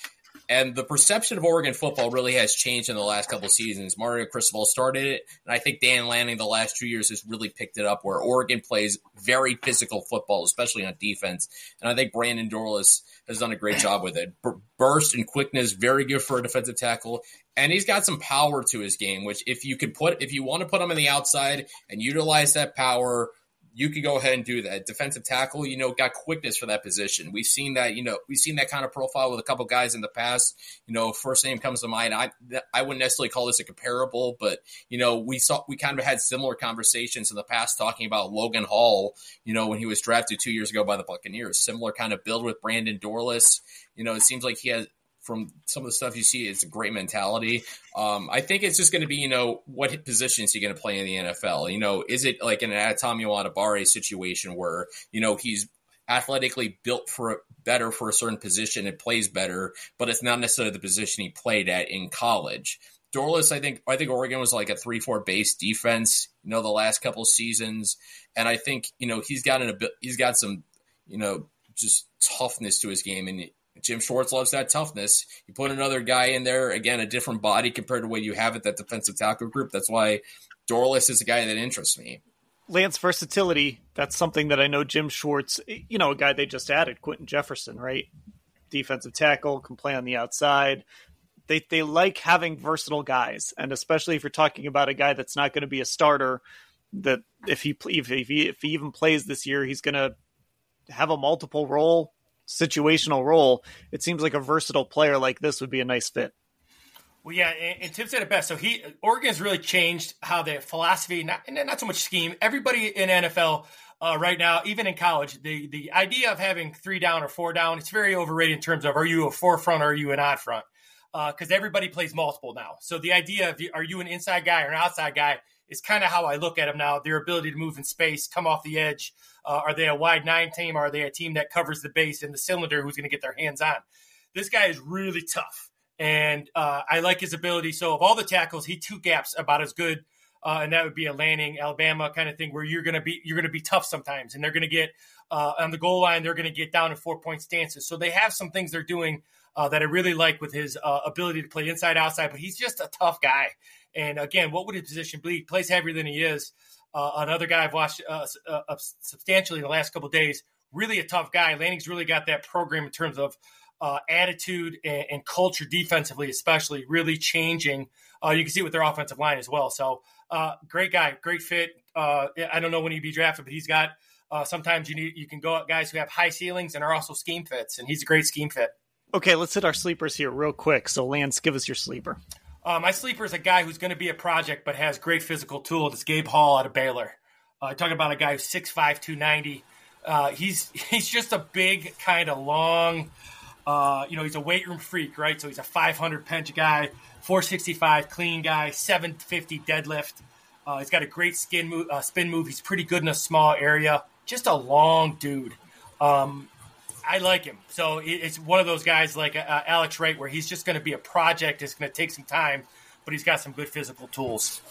And the perception of Oregon football really has changed in the last couple of seasons. Mario Cristobal started it, and I think Dan Lanning the last two years has really picked it up, where Oregon plays very physical football, especially on defense. And I think Brandon Dorlus has done a great job with it. B- burst and quickness, very good for a defensive tackle. And he's got some power to his game, which if you could put, if you want to put him on the outside and utilize that power, you could go ahead and do that. Defensive tackle, you know, got quickness for that position. We've seen that, you know, we've seen that kind of profile with a couple guys in the past. You know, first name comes to mind. I I wouldn't necessarily call this a comparable, but, you know, we saw, we kind of had similar conversations in the past talking about Logan Hall, you know, when he was drafted two years ago by the Buccaneers. Similar kind of build with Brandon Dorlus. You know, it seems like he has, from some of the stuff you see, it's a great mentality. Um, I think it's just going to be, you know, what position is he going to play in the N F L? You know, is it like an Atomio Adebawore situation where, you know, he's athletically built for better for a certain position and plays better, but it's not necessarily the position he played at in college. Dorlus, I think, I think Oregon was like a three four base defense, you know, the last couple of seasons, and I think, you know, he's got an he's got some, you know, just toughness to his game, and Jim Schwartz loves that toughness. You put another guy in there, again, a different body compared to what you have at that defensive tackle group. That's why Dorlus is a guy that interests me. Lance, versatility, that's something that I know Jim Schwartz, you know, a guy they just added, Quentin Jefferson, right? Defensive tackle, can play on the outside. They they like having versatile guys, and especially if you're talking about a guy that's not going to be a starter, that if he, if he, if he even plays this year, he's going to have a multiple role, situational role. It seems like a versatile player like this would be a nice fit. Well, yeah, and, and Tim said it best. So he Oregon's really changed how their philosophy, not not so much scheme. Everybody in N F L uh, right now, even in college, the the idea of having three down or four down, it's very overrated in terms of, are you a forefront or are you an odd front? Because uh, everybody plays multiple now. So the idea of, are you an inside guy or an outside guy, is kind of how I look at them now. Their ability to move in space, come off the edge. Uh, are they a wide nine team? Or are they a team that covers the base and the cylinder who's going to get their hands on? This guy is really tough. And uh, I like his ability. So of all the tackles, he two gaps about as good. Uh, and that would be a Lanning, Alabama kind of thing, where you're going to be you're going to be tough sometimes. And they're going to get uh, on the goal line, they're going to get down in four-point stances. So they have some things they're doing uh, that I really like with his uh, ability to play inside, outside. But he's just a tough guy. And again, what would his position be? He plays heavier than he is. Uh, another guy I've watched uh, uh, substantially in the last couple of days, really a tough guy. Lanning's really got that program in terms of uh, attitude and, and culture defensively, especially really changing. Uh, you can see it with their offensive line as well. So uh, great guy, great fit. Uh, I don't know when he'd be drafted, but he's got uh, sometimes you need you can go at guys who have high ceilings and are also scheme fits, and he's a great scheme fit. Okay, let's hit our sleepers here real quick. So Lance, give us your sleeper. Uh, my sleeper is a guy who's going to be a project but has great physical tools. It's Gabe Hall out of Baylor. Uh, talking about a guy who's six five, two ninety. Uh, he's he's just a big, kind of long, uh, you know, he's a weight room freak, right? So he's a five hundred bench guy, four sixty-five clean guy, seven fifty deadlift. Uh, he's got a great skin move, uh, spin move. He's pretty good in a small area. Just a long dude. Um, I like him. So it's one of those guys like uh, Alex Wright, where he's just going to be a project. It's going to take some time, but he's got some good physical tools.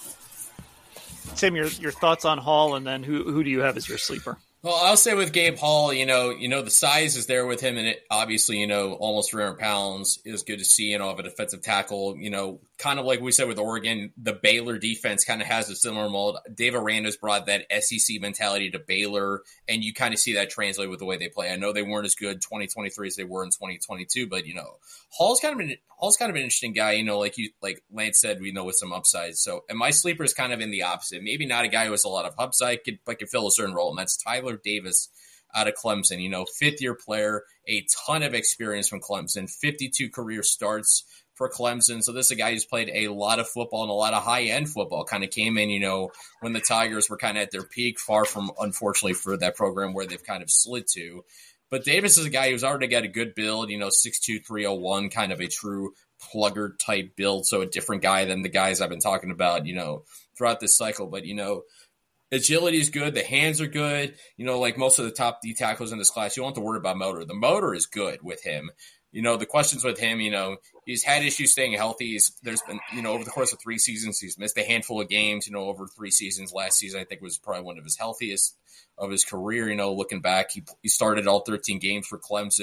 Tim, your your thoughts on Hall, and then who who do you have as your sleeper? Well, I'll say with Gabe Hall, you know, you know the size is there with him, and it obviously, you know, almost three hundred pounds is good to see, you know, of a defensive tackle. You know, kind of like we said with Oregon, the Baylor defense kind of has a similar mold. Dave Aranda's brought that S E C mentality to Baylor, and you kind of see that translate with the way they play. I know they weren't as good twenty twenty-three as they were in twenty twenty-two, but you know, Hall's kind of an Hall's kind of an interesting guy. You know, like you like Lance said, we know with some upside. So, and my sleeper is kind of in the opposite. Maybe not a guy who has a lot of upside, could, but could fill a certain role, and that's Tyler Davis out of Clemson. You know, fifth year player, a ton of experience from Clemson, fifty-two career starts for Clemson. So this is a guy who's played a lot of football and a lot of high end football. Kind of came in, you know, when the Tigers were kind of at their peak, far from, unfortunately, for that program where they've kind of slid to. But Davis is a guy who's already got a good build, you know, six two, three oh one, kind of a true plugger type build. So a different guy than the guys I've been talking about, you know, throughout this cycle. But, you know, agility is good. The hands are good. You know, like most of the top D tackles in this class, you don't have to worry about motor. The motor is good with him. You know, the questions with him, you know, he's had issues staying healthy. He's, there's been, you know, over the course of three seasons, he's missed a handful of games, you know, over three seasons. Last season, I think, was probably one of his healthiest of his career. You know, looking back, he, he started all thirteen games for Clemson,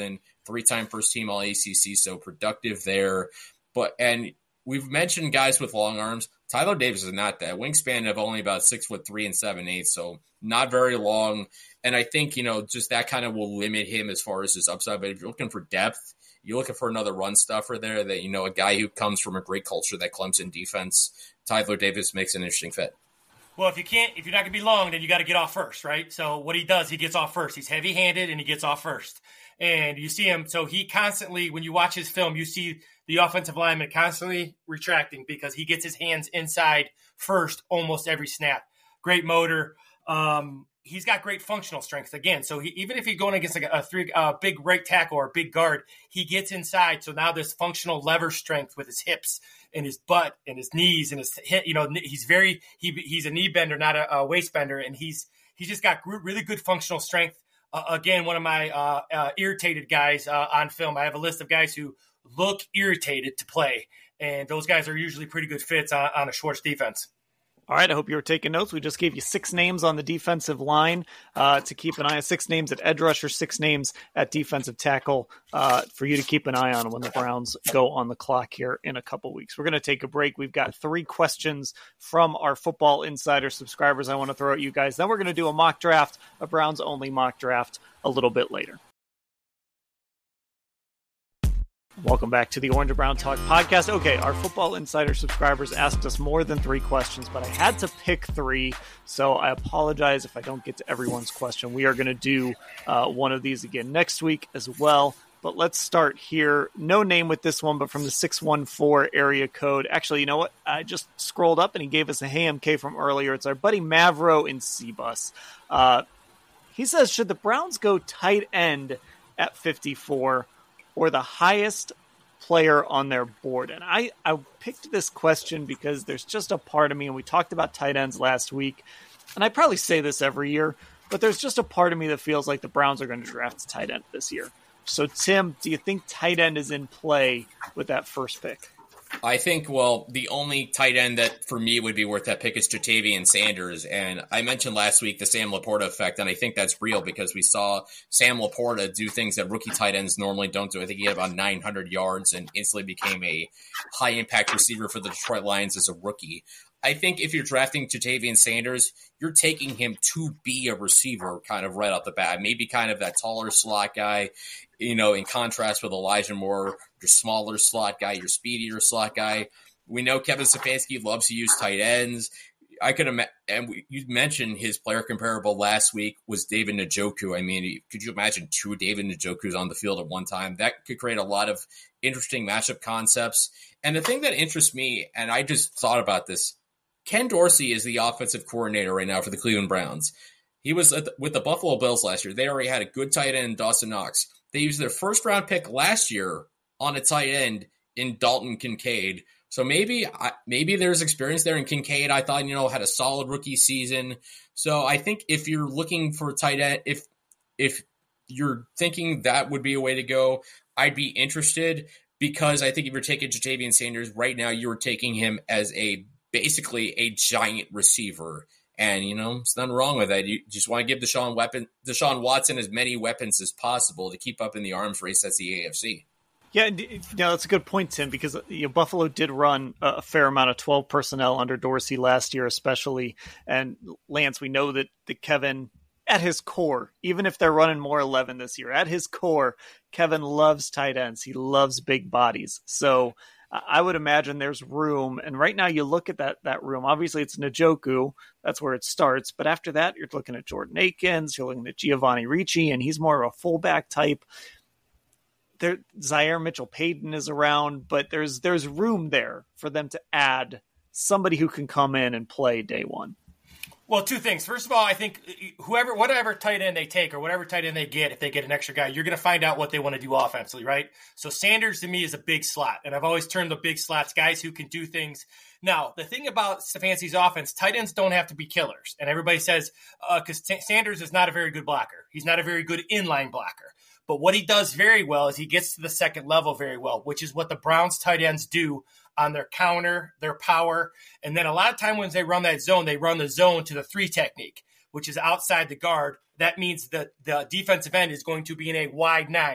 three-time first-team All A C C, so productive there. But and we've mentioned guys with long arms. Tyler Davis is not that. Wingspan of only about six foot three and seven eighths, so not very long. And I think, you know, just that kind of will limit him as far as his upside. But if you're looking for depth, you're looking for another run stuffer there that, you know, a guy who comes from a great culture, that Clemson defense, Tyler Davis makes an interesting fit. Well, if you can't, if you're not going to be long, then you got to get off first, right? So what he does, he gets off first. He's heavy-handed and he gets off first. And you see him, so he constantly, when you watch his film, you see the offensive lineman constantly retracting because he gets his hands inside first almost every snap. Great motor. Um, he's got great functional strength again. So he, even if he's going against a, a three, uh, big right tackle or a big guard, he gets inside. So now there's functional lever strength with his hips and his butt and his knees and his hip. You know, he's very he, he's a knee bender, not a, a waist bender, and he's he's just got really good functional strength. Uh, again, one of my uh, uh, irritated guys uh, on film. I have a list of guys who look irritated to play, and those guys are usually pretty good fits on, on a Schwartz defense. All right, I hope you were taking notes. We just gave you six names on the defensive line uh, to keep an eye on. Six names at edge rusher, six names at defensive tackle uh, for you to keep an eye on when the Browns go on the clock here in a couple weeks. We're going to take a break. We've got three questions from our Football Insider subscribers I want to throw at you guys. Then we're going to do a mock draft, a Browns-only mock draft a little bit later. Welcome back to the Orange and Brown Talk podcast. Okay, our Football Insider subscribers asked us more than three questions, but I had to pick three, so I apologize if I don't get to everyone's question. We are going to do uh, one of these again next week as well, but let's start here. No name with this one, but from the six one four area code. Actually, you know what? I just scrolled up and he gave us a Hey M K from earlier. It's our buddy Mavro in C-Bus. Uh, he says, should the Browns go tight end at fifty-four? Or the highest player on their board? And I, I picked this question because there's just a part of me, and we talked about tight ends last week, and I probably say this every year, but there's just a part of me that feels like the Browns are going to draft a tight end this year. So, Tim, do you think tight end is in play with that first pick? I think, well, the only tight end that for me would be worth that pick is Ja'Tavion Sanders. And I mentioned last week the Sam Laporta effect, and I think that's real because we saw Sam Laporta do things that rookie tight ends normally don't do. I think he had about nine hundred yards and instantly became a high-impact receiver for the Detroit Lions as a rookie. I think if you're drafting Ja'Tavion Sanders, you're taking him to be a receiver kind of right off the bat. Maybe kind of that taller slot guy, you know, in contrast with Elijah Moore, your smaller slot guy, your speedier slot guy. We know Kevin Stefanski loves to use tight ends. I could imagine, and we, you mentioned his player comparable last week was David Njoku. I mean, could you imagine two David Njokus on the field at one time? That could create a lot of interesting matchup concepts. And the thing that interests me, and I just thought about this, Ken Dorsey is the offensive coordinator right now for the Cleveland Browns. He was at the, with the Buffalo Bills last year. They already had a good tight end in Dawson Knox. They used their first round pick last year on a tight end in Dalton Kincaid. So maybe maybe there's experience there in Kincaid. I thought, you know, had a solid rookie season. So I think if you're looking for a tight end, if if you're thinking that would be a way to go, I'd be interested because I think if you're taking Ja'Tavion Sanders right now, you're taking him as a basically a giant receiver. And, you know, there's nothing wrong with that. You just want to give Deshaun, weapon, Deshaun Watson as many weapons as possible to keep up in the arms race. That's the A F C. Yeah, no, that's a good point, Tim, because you know, Buffalo did run a fair amount of twelve personnel under Dorsey last year, especially. And Lance, we know that, that Kevin, at his core, even if they're running more eleven this year, at his core, Kevin loves tight ends. He loves big bodies. So I would imagine there's room. And right now you look at that that room. Obviously, it's Njoku. That's where it starts. But after that, you're looking at Jordan Akins. You're looking at Giovanni Ricci, and he's more of a fullback type. There, Zaire Mitchell-Payton is around, but there's there's room there for them to add somebody who can come in and play day one. Well, two things. First of all, I think whoever, whatever tight end they take or whatever tight end they get, if they get an extra guy, you're going to find out what they want to do offensively, right? So Sanders to me is a big slot, and I've always turned the big slots, guys who can do things. Now, the thing about Stefanski's offense, tight ends don't have to be killers, and everybody says because uh, T- Sanders is not a very good blocker. He's not a very good inline blocker. But what he does very well is he gets to the second level very well, which is what the Browns tight ends do on their counter, their power. And then a lot of time when they run that zone, they run the zone to the three technique, which is outside the guard. That means that the defensive end is going to be in a wide nine,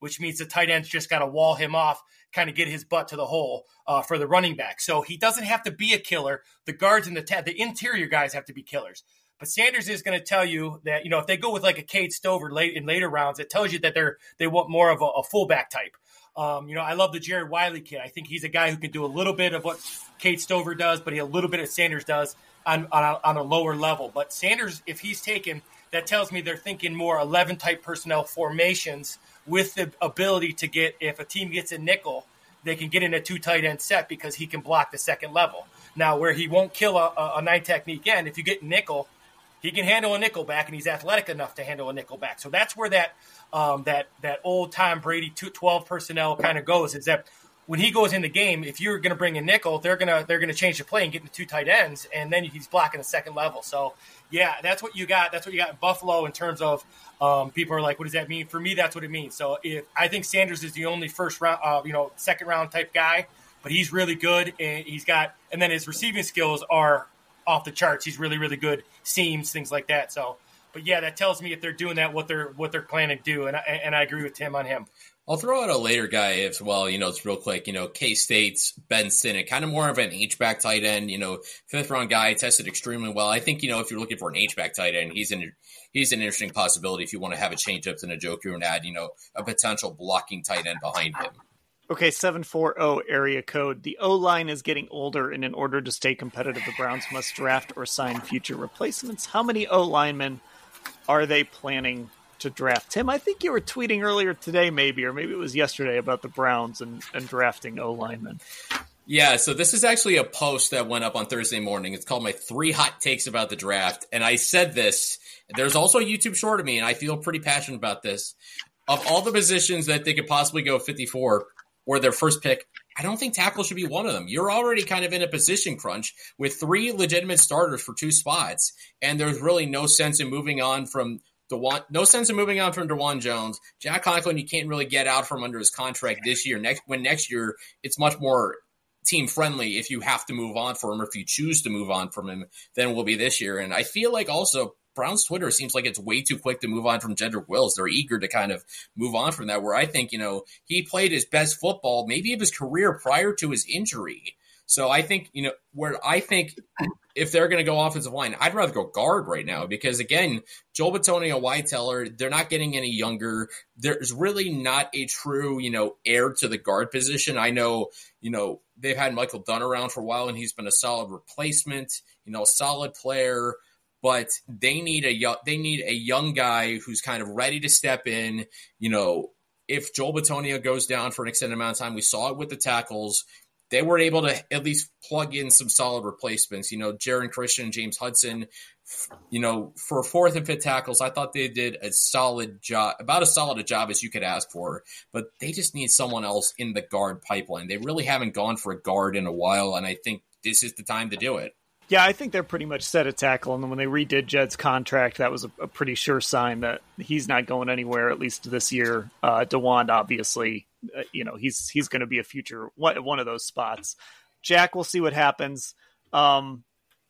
which means the tight end's just got to wall him off, kind of get his butt to the hole uh, for the running back. So he doesn't have to be a killer. The guards and the ta- the interior guys have to be killers. But Sanders is going to tell you that, you know, if they go with like a Cade Stover late in later rounds, it tells you that they're they want more of a, a fullback type. Um, you know, I love the Jared Wiley kid. I think he's a guy who can do a little bit of what Cade Stover does, but he a little bit of Sanders does on on a, on a lower level. But Sanders, if he's taken, that tells me they're thinking more eleven type personnel formations with the ability to get, if a team gets a nickel, they can get in a two tight end set because he can block the second level. Now, where he won't kill a, a nine technique end, if you get nickel, he can handle a nickel back, and he's athletic enough to handle a nickel back. So that's where that um, that that old Tom Brady twelve personnel kind of goes. Is that when he goes in the game, if you're going to bring a nickel, they're gonna they're gonna change the play and get into two tight ends, and then he's blocking the second level. So yeah, that's what you got. That's what you got in Buffalo in terms of um, people are like, what does that mean? For me, that's what it means. So if I think Sanders is the only first round, uh, you know, second round type guy, but he's really good, and he's got, and then his receiving skills are off the charts. He's really, really good seams, things like that. So, but yeah, that tells me if they're doing that, what they're what they're planning to do, and I, and I agree with Tim on him. I'll throw out a later guy as well. You know, it's real quick. You know, K-State's Ben Sinnott, kind of more of an H-back tight end. You know, fifth round guy, tested extremely well. I think, you know, if you're looking for an H-back tight end, he's an he's an interesting possibility if you want to have a change-ups and a Njoku and add, you know, a potential blocking tight end behind him. Okay, seven forty area code. The O-line is getting older, and in order to stay competitive, the Browns must draft or sign future replacements. How many O-linemen are they planning to draft? Tim, I think you were tweeting earlier today, maybe, or maybe it was yesterday, about the Browns and, and drafting O-linemen. Yeah, so this is actually a post that went up on Thursday morning. It's called My Three Hot Takes About the Draft. And I said this. There's also a YouTube short of me, and I feel pretty passionate about this. Of all the positions that they could possibly go fifty-four or their first pick, I don't think tackle should be one of them. You're already kind of in a position crunch with three legitimate starters for two spots, and there's really no sense in moving on from DeJuan, no sense in moving on from DeJuan Jones. Jack Conklin, you can't really get out from under his contract this year. Next, when next year it's much more team friendly if you have to move on from him, or if you choose to move on from him, than it will be this year. And I feel like also Browns Twitter seems like it's way too quick to move on from Jedrick Wills. They're eager to kind of move on from that, where I think, you know, he played his best football maybe of his career prior to his injury. So I think, you know, where I think if they're going to go offensive line, I'd rather go guard right now because, again, Joel Bitonio, White Teller, they're not getting any younger. There's really not a true, you know, heir to the guard position. I know, you know, they've had Michael Dunn around for a while, and he's been a solid replacement, you know, a solid player. But they need a young, they need a young guy who's kind of ready to step in. You know, if Joel Bitonio goes down for an extended amount of time, we saw it with the tackles. They were able to at least plug in some solid replacements. You know, Jaron Christian, James Hudson, you know, for fourth and fifth tackles, I thought they did a solid job, about as solid a job as you could ask for. But they just need someone else in the guard pipeline. They really haven't gone for a guard in a while, and I think this is the time to do it. Yeah, I think they're pretty much set at tackle, and then when they redid Jed's contract, that was a, a pretty sure sign that he's not going anywhere, at least this year. Uh, DeWand, obviously, uh, you know, he's he's going to be a future one, one of those spots. Jack, we'll see what happens. Um,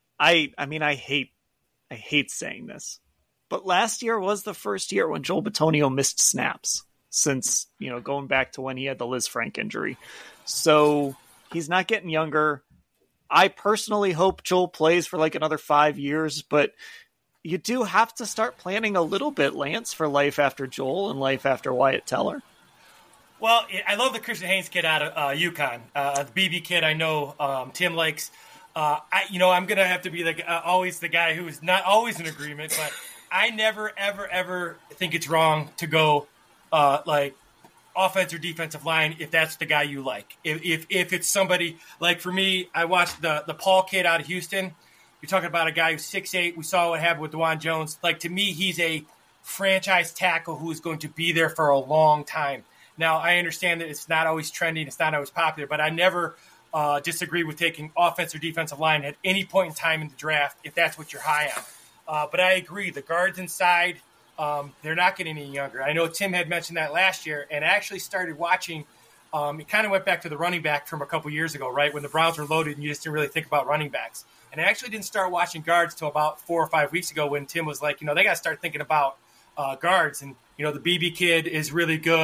I I mean, I hate I hate saying this, but last year was the first year when Joel Bitonio missed snaps since, you know, going back to when he had the Liz Frank injury. So he's not getting younger. I personally hope Joel plays for like another five years, but you do have to start planning a little bit, Lance, for life after Joel and life after Wyatt Teller. Well, I love the Christian Haynes kid out of uh, UConn. Uh, the B B kid I know um, Tim likes. Uh, I, you know, I'm going to have to be like uh, always the guy who is not always in agreement, but I never, ever, ever think it's wrong to go uh, like offense or defensive line if that's the guy you like. If if, if it's somebody like, for me, I watched the the Paul kid out of Houston. You're talking about a guy who's six eight. We saw what happened with DeJuan Jones. Like, to me, he's a franchise tackle who is going to be there for a long time. Now, I understand that it's not always trending, it's not always popular, but I never uh, disagree with taking offense or defensive line at any point in time in the draft if that's what you're high on. Uh, but I agree, the guards inside, um, they're not getting any younger. I know Tim had mentioned that last year, and I actually started watching. Um, it kind of went back to the running back from a couple years ago, right, when the Browns were loaded and you just didn't really think about running backs. And I actually didn't start watching guards till about four or five weeks ago when Tim was like, you know, they got to start thinking about uh, guards. And, you know, the B B kid is really good.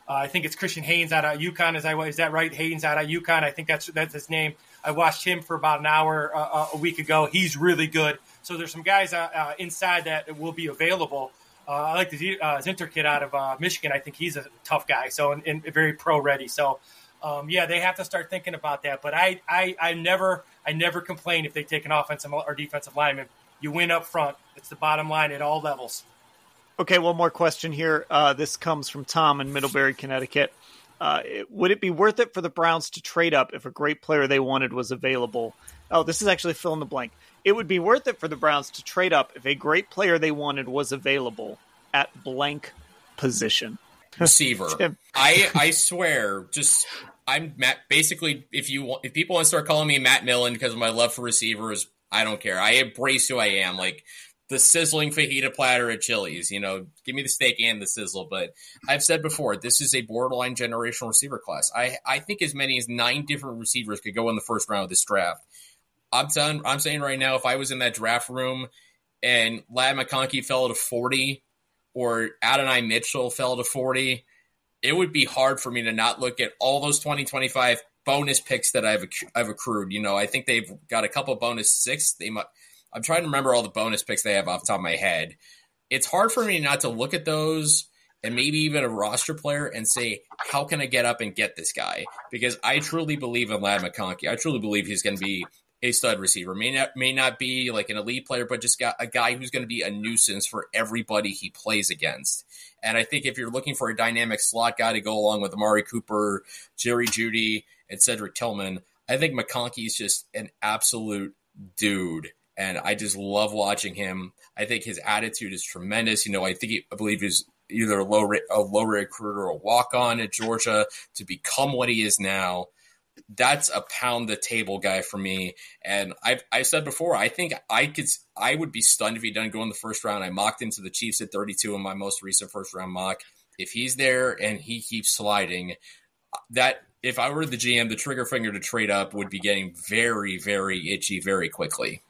Uh, I think it's Christian Haynes out of UConn. Is, I, is that right? Haynes out of UConn. I think that's that's his name. I watched him for about an hour uh, a week ago. He's really good. So there's some guys uh, uh, inside that will be available. Uh, I like the uh, Zinter kid out of uh, Michigan. I think he's a tough guy, so and, and very pro ready. So um, yeah, they have to start thinking about that. But I, I I never I never complain if they take an offensive or defensive lineman. You win up front. It's the bottom line at all levels. Okay, one more question here. Uh, this comes from Tom in Middlebury, Connecticut. Uh, it, would it be worth it for the Browns to trade up if a great player they wanted was available? Oh, this is actually fill in the blank. It would be worth it for the Browns to trade up if a great player they wanted was available at blank position. Receiver. I I swear, just I'm Matt. Basically, if you want, if people want to start calling me Matt Millen because of my love for receivers, I don't care. I embrace who I am. Like, the sizzling fajita platter at Chili's, you know, give me the steak and the sizzle. But I've said before, this is a borderline generational receiver class. I, I think as many as nine different receivers could go in the first round of this draft. I'm telling, I'm saying right now, if I was in that draft room and Ladd McConkey fell to forty or Adonai Mitchell fell to forty, it would be hard for me to not look at all those twenty twenty-five bonus picks that I've, I've accrued. You know, I think they've got a couple bonus six. They might. I'm trying to remember all the bonus picks they have off the top of my head. It's hard for me not to look at those and maybe even a roster player and say, how can I get up and get this guy? Because I truly believe in Ladd McConkey. I truly believe he's going to be a stud receiver. May not may not be like an elite player, but just got a guy who's going to be a nuisance for everybody he plays against. And I think if you're looking for a dynamic slot guy to go along with Amari Cooper, Jerry Jeudy, and Cedric Tillman, I think McConkey is just an absolute dude. And I just love watching him. I think his attitude is tremendous. You know, I think he, I believe he's either a low rate, a low recruiter or a walk on at Georgia to become what he is now. That's a pound the table guy for me. And I've I said before, I think I could I would be stunned if he doesn't go in the first round. I mocked into the Chiefs at thirty-two in my most recent first round mock. If he's there and he keeps sliding, that if I were the G M, the trigger finger to trade up would be getting very, very itchy very quickly.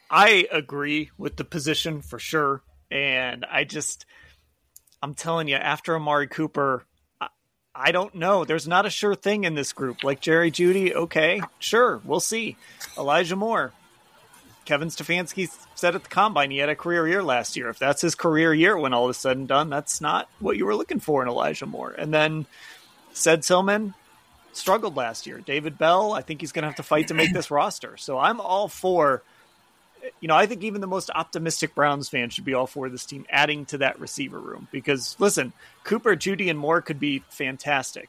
I agree with the position for sure. And I just, I'm telling you, after Amari Cooper, I, I don't know. There's not a sure thing in this group. Like Jerry Jeudy, okay, sure, we'll see. Elijah Moore. Kevin Stefanski said at the Combine he had a career year last year. If that's his career year when all is said and done, that's not what you were looking for in Elijah Moore. And then Ced Tillman struggled last year. David Bell, I think he's going to have to fight to make this roster. So I'm all for... You know, I think even the most optimistic Browns fan should be all for this team adding to that receiver room because, listen, Cooper, Jeudy, and Moore could be fantastic.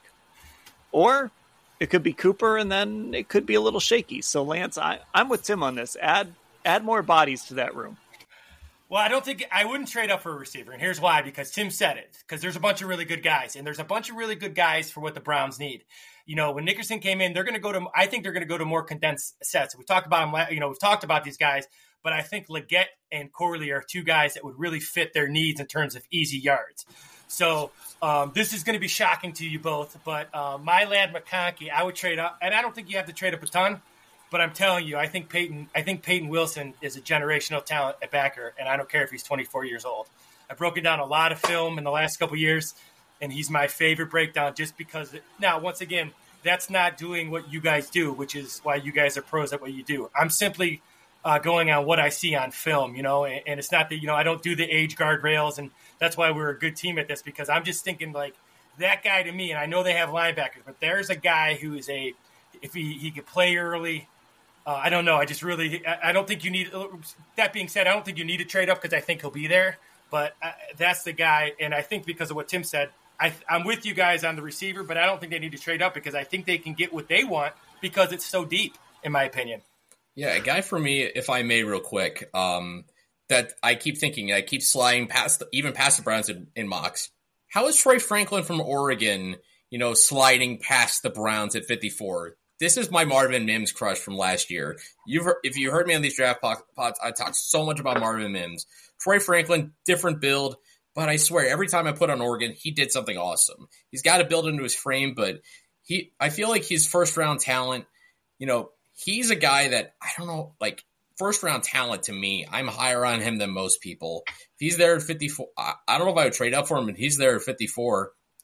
Or it could be Cooper, and then it could be a little shaky. So, Lance, I, I'm with Tim on this. Add add more bodies to that room. Well, I don't think – I wouldn't trade up for a receiver, and here's why, because Tim said it, because there's a bunch of really good guys, and there's a bunch of really good guys for what the Browns need. You know, when Nickerson came in, they're going to go to – I think they're going to go to more condensed sets. We talked about them – you know, we've talked about these guys, but I think Leggett and Corley are two guys that would really fit their needs in terms of easy yards. So um, this is going to be shocking to you both, but uh, my lad McConkey, I would trade up, and I don't think you have to trade up a ton, but I'm telling you, I think Peyton, I think Peyton Wilson is a generational talent at backer, and I don't care if he's twenty-four years old. I've broken down a lot of film in the last couple of years, and he's my favorite breakdown just because. It, now, once again, that's not doing what you guys do, which is why you guys are pros at what you do. I'm simply uh, going on what I see on film, you know, and, and it's not that, you know, I don't do the age guardrails, and that's why we're a good team at this, because I'm just thinking like that guy to me, and I know they have linebackers, but there's a guy who is a, if he, he could play early. Uh, I don't know. I just really, I, I don't think you need, that being said, I don't think you need to trade up because I think he'll be there, but uh, that's the guy. And I think because of what Tim said, I, I'm with you guys on the receiver, but I don't think they need to trade up because I think they can get what they want because it's so deep, in my opinion. Yeah, a guy for me, if I may real quick, um, that I keep thinking, I keep sliding past, the, even past the Browns in, in mocks. How is Troy Franklin from Oregon, you know, sliding past the Browns at fifty-four? This is my Marvin Mims crush from last year. You've heard, if you heard me on these draft pods, I talked so much about Marvin Mims. Troy Franklin, different build, but I swear every time I put on Oregon, he did something awesome. He's got to build into his frame, but he, I feel like he's first round talent. You know, he's a guy that I don't know, like first round talent to me. I'm higher on him than most people. If he's there at fifty-four, I, I don't know if I would trade up for him, but he's there at fifty-four.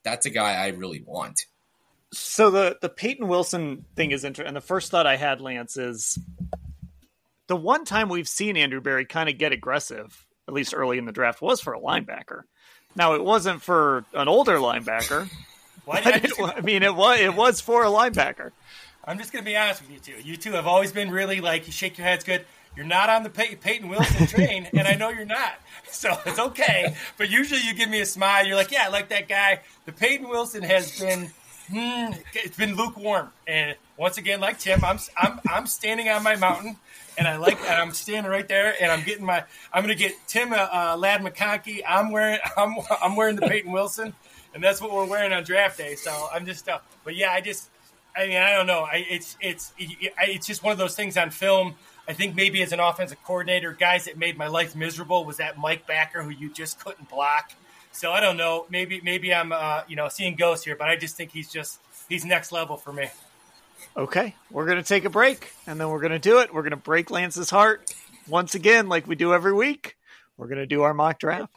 that's a guy I really want. So the, the Peyton Wilson thing is interesting. And the first thought I had, Lance, is the one time we've seen Andrew Berry kind of get aggressive, at least early in the draft, was for a linebacker. Now, it wasn't for an older linebacker. Why I, it, I mean, it was it was for a linebacker. I'm just going to be honest with you two. You two have always been really like, you shake your heads good. You're not on the Pey- Peyton Wilson train, and I know you're not. So it's okay. But usually you give me a smile. You're like, yeah, I like that guy. The Peyton Wilson has been, hmm, it's been lukewarm. And once again, like Tim, I'm I'm I'm standing on my mountain, and I like, and I'm standing right there, and I'm getting my, I'm going to get Tim a uh, Lad McConkey. I'm wearing, I'm I'm wearing the Peyton Wilson, and that's what we're wearing on draft day. So I'm just, uh, but yeah, I just. I mean, I don't know. I, it's it's it's just one of those things on film. I think maybe as an offensive coordinator, guys that made my life miserable was that Mike Backer who you just couldn't block. So I don't know. Maybe maybe I'm uh, you know seeing ghosts here, but I just think he's just he's next level for me. Okay, we're gonna take a break, and then we're gonna do it. We're gonna break Lance's heart once again, like we do every week. We're gonna do our mock draft.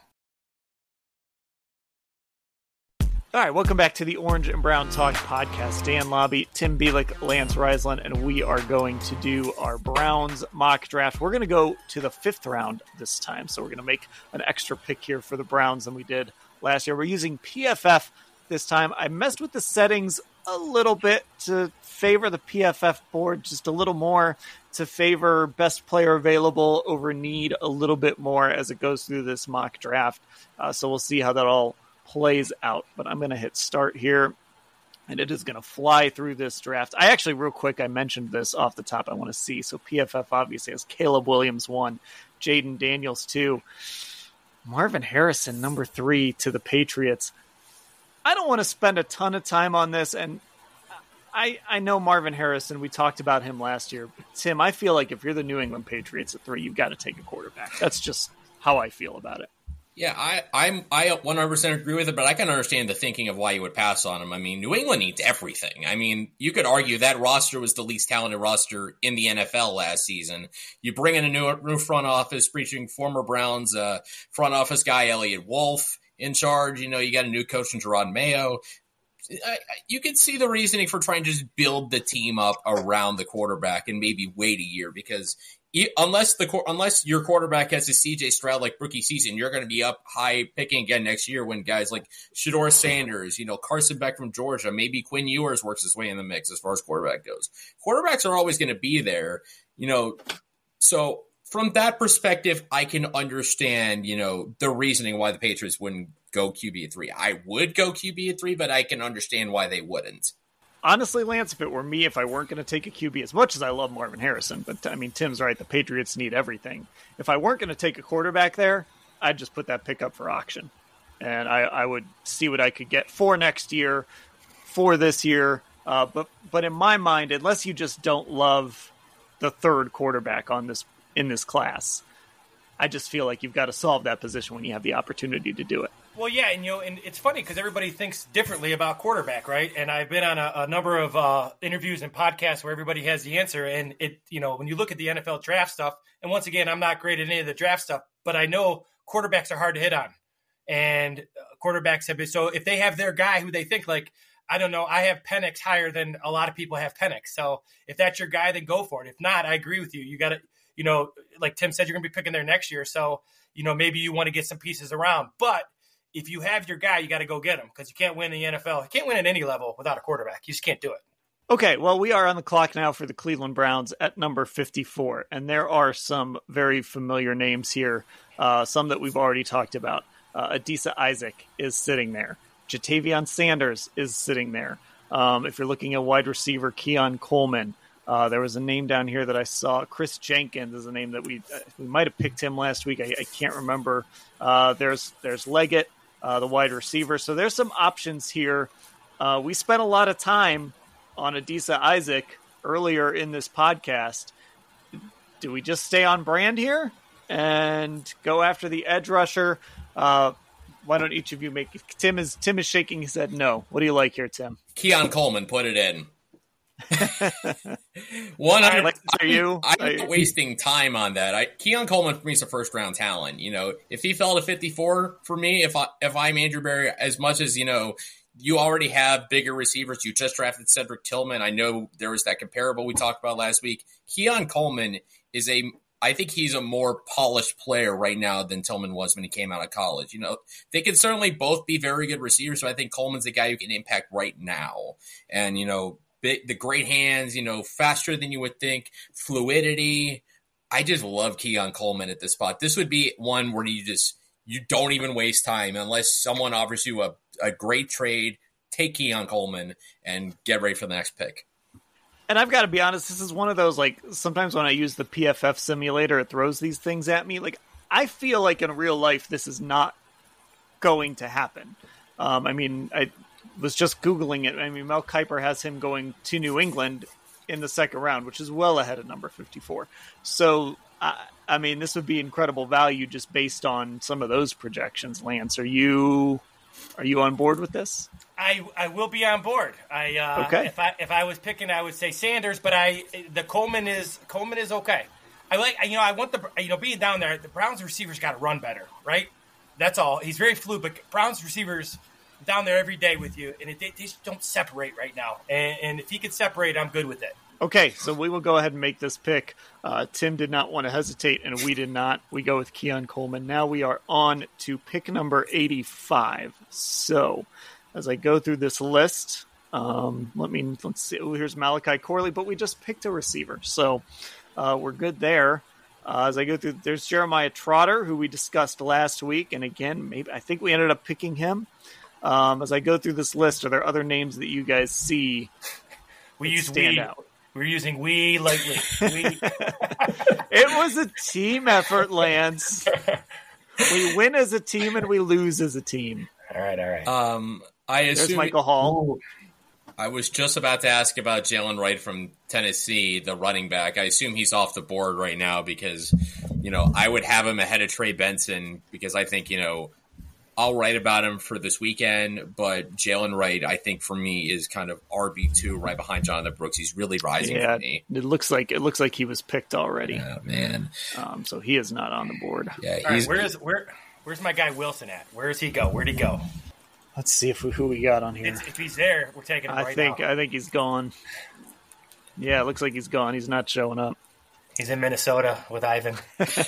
All right, welcome back to the Orange and Brown Talk podcast. Dan Lobby, Tim Bielik, Lance Reisland, and we are going to do our Browns mock draft. We're going to go to the fifth round this time, so we're going to make an extra pick here for the Browns than we did last year. We're using P F F this time. I messed with the settings a little bit to favor the P F F board just a little more, to favor best player available over need a little bit more as it goes through this mock draft. Uh, so we'll see how that all plays out, but I'm going to hit start here, and it is going to fly through this draft. I actually, real quick, I mentioned this off the top. I want to see. So P F F obviously has Caleb Williams one, Jaden Daniels two, Marvin Harrison number three to the Patriots. I don't want to spend a ton of time on this, and I I know Marvin Harrison. We talked about him last year. But Tim, I feel like if you're the New England Patriots at three, you've got to take a quarterback. That's just how I feel about it. Yeah, I, I'm I one hundred percent agree with it, but I can understand the thinking of why you would pass on him. I mean, New England needs everything. I mean, you could argue that roster was the least talented roster in the N F L last season. You bring in a new, new front office, preaching former Browns uh, front office guy Elliott Wolf in charge. You know, you got a new coach in Gerard Mayo. I, I, you can see the reasoning for trying to just build the team up around the quarterback and maybe wait a year, because Unless the unless your quarterback has a C J Stroud like rookie season, you're going to be up high picking again next year when guys like Shedeur Sanders, you know, Carson Beck from Georgia, maybe Quinn Ewers works his way in the mix as far as quarterback goes. Quarterbacks are always going to be there, you know. So from that perspective, I can understand, you know, the reasoning why the Patriots wouldn't go Q B at three. I would go Q B at three, but I can understand why they wouldn't. Honestly, Lance, if it were me, if I weren't going to take a Q B, as much as I love Marvin Harrison, but I mean, Tim's right, the Patriots need everything. If I weren't going to take a quarterback there, I'd just put that pick up for auction. And I, I would see what I could get for next year, for this year. Uh, but but in my mind, unless you just don't love the third quarterback on this in this class, I just feel like you've got to solve that position when you have the opportunity to do it. Well, yeah, and you know, and it's funny because everybody thinks differently about quarterback, right? And I've been on a, a number of uh, interviews and podcasts where everybody has the answer. And it, you know, when you look at the N F L draft stuff, and once again, I'm not great at any of the draft stuff, but I know quarterbacks are hard to hit on, and quarterbacks have been. So if they have their guy who they think like, I don't know, I have Penix higher than a lot of people have Penix. So if that's your guy, then go for it. If not, I agree with you. You got to, you know, like Tim said, you're going to be picking there next year. So you know, maybe you want to get some pieces around, but if you have your guy, you got to go get him, because you can't win in the N F L. You can't win at any level without a quarterback. You just can't do it. Okay, well, we are on the clock now for the Cleveland Browns at number fifty-four, and there are some very familiar names here, uh, some that we've already talked about. Uh, Adisa Isaac is sitting there. Jatavion Sanders is sitting there. Um, if you're looking at wide receiver, Keon Coleman. Uh, there was a name down here that I saw. Chris Jenkins is a name that we uh, we might have picked him last week. I, I can't remember. Uh, there's there's Leggett. Uh, the wide receiver. So there's some options here. Uh, we spent a lot of time on Adisa Isaac earlier in this podcast. Do we just stay on brand here and go after the edge rusher? Uh, why don't each of you make – Tim is Tim is shaking his head no. What do you like here, Tim? Keon Coleman, put it in. One hundred. Like, are you? I'm not you? wasting time on that. I, Keon Coleman for me is a first round talent. You know, if he fell to fifty-four for me, if I if I'm Andrew Berry, as much as you know, you already have bigger receivers. You just drafted Cedric Tillman. I know there was that comparable we talked about last week. Keon Coleman is a, I think he's a more polished player right now than Tillman was when he came out of college. You know, they can certainly both be very good receivers, but I think Coleman's a guy who can impact right now. And, you know, big, the great hands, you know, faster than you would think, fluidity. I just love Keon Coleman at this spot. This would be one where you just, you don't even waste time unless someone offers you a a great trade. Take Keon Coleman and get ready for the next pick. And I've got to be honest, this is one of those, like, sometimes when I use the P F F simulator, it throws these things at me. Like, I feel like in real life, this is not going to happen. Um, I mean, I was just Googling it. I mean, Mel Kiper has him going to New England in the second round, which is well ahead of number fifty-four. So, I, I mean, this would be incredible value just based on some of those projections. Lance, are you... Are you on board with this? I, I will be on board. I uh, okay. If I if I was picking, I would say Sanders, but I the Coleman is Coleman is okay. I like you know I want the you know being down there. The Browns receivers got to run better, right? That's all. He's very fluid, but Browns receivers down there every day with you, and it, they, they just don't separate right now. And, and if he could separate, I'm good with it. Okay, so we will go ahead and make this pick. Uh, Tim did not want to hesitate, and we did not. We go with Keon Coleman. Now we are on to pick number eighty-five. So, as I go through this list, um, let me let's see. Oh, here's Malachi Corley, but we just picked a receiver, so uh, we're good there. Uh, as I go through, there's Jeremiah Trotter, who we discussed last week, and again, maybe I think we ended up picking him. Um, as I go through this list, are there other names that you guys see we use stand we. out? We're using we lightly. We. It was a team effort, Lance. We win as a team and we lose as a team. All right, all right. Um, I assume There's Michael Hall. I was just about to ask about Jalen Wright from Tennessee, the running back. I assume he's off the board right now because, you know, I would have him ahead of Trey Benson because I think, you know, I'll write about him for this weekend, but Jalen Wright, I think for me, is kind of R B two right behind Jonathan Brooks. He's really rising yeah, for me. It looks like it looks like he was picked already. Oh, man. Um, so he is not on the board. Yeah, All he's, right, where's where where's my guy Wilson at? Where does he go? Where'd he go? Let's see if we, who we got on here. It's, if he's there, we're taking him I right think now. I think he's gone. Yeah, it looks like he's gone. He's not showing up. He's in Minnesota with Ivan.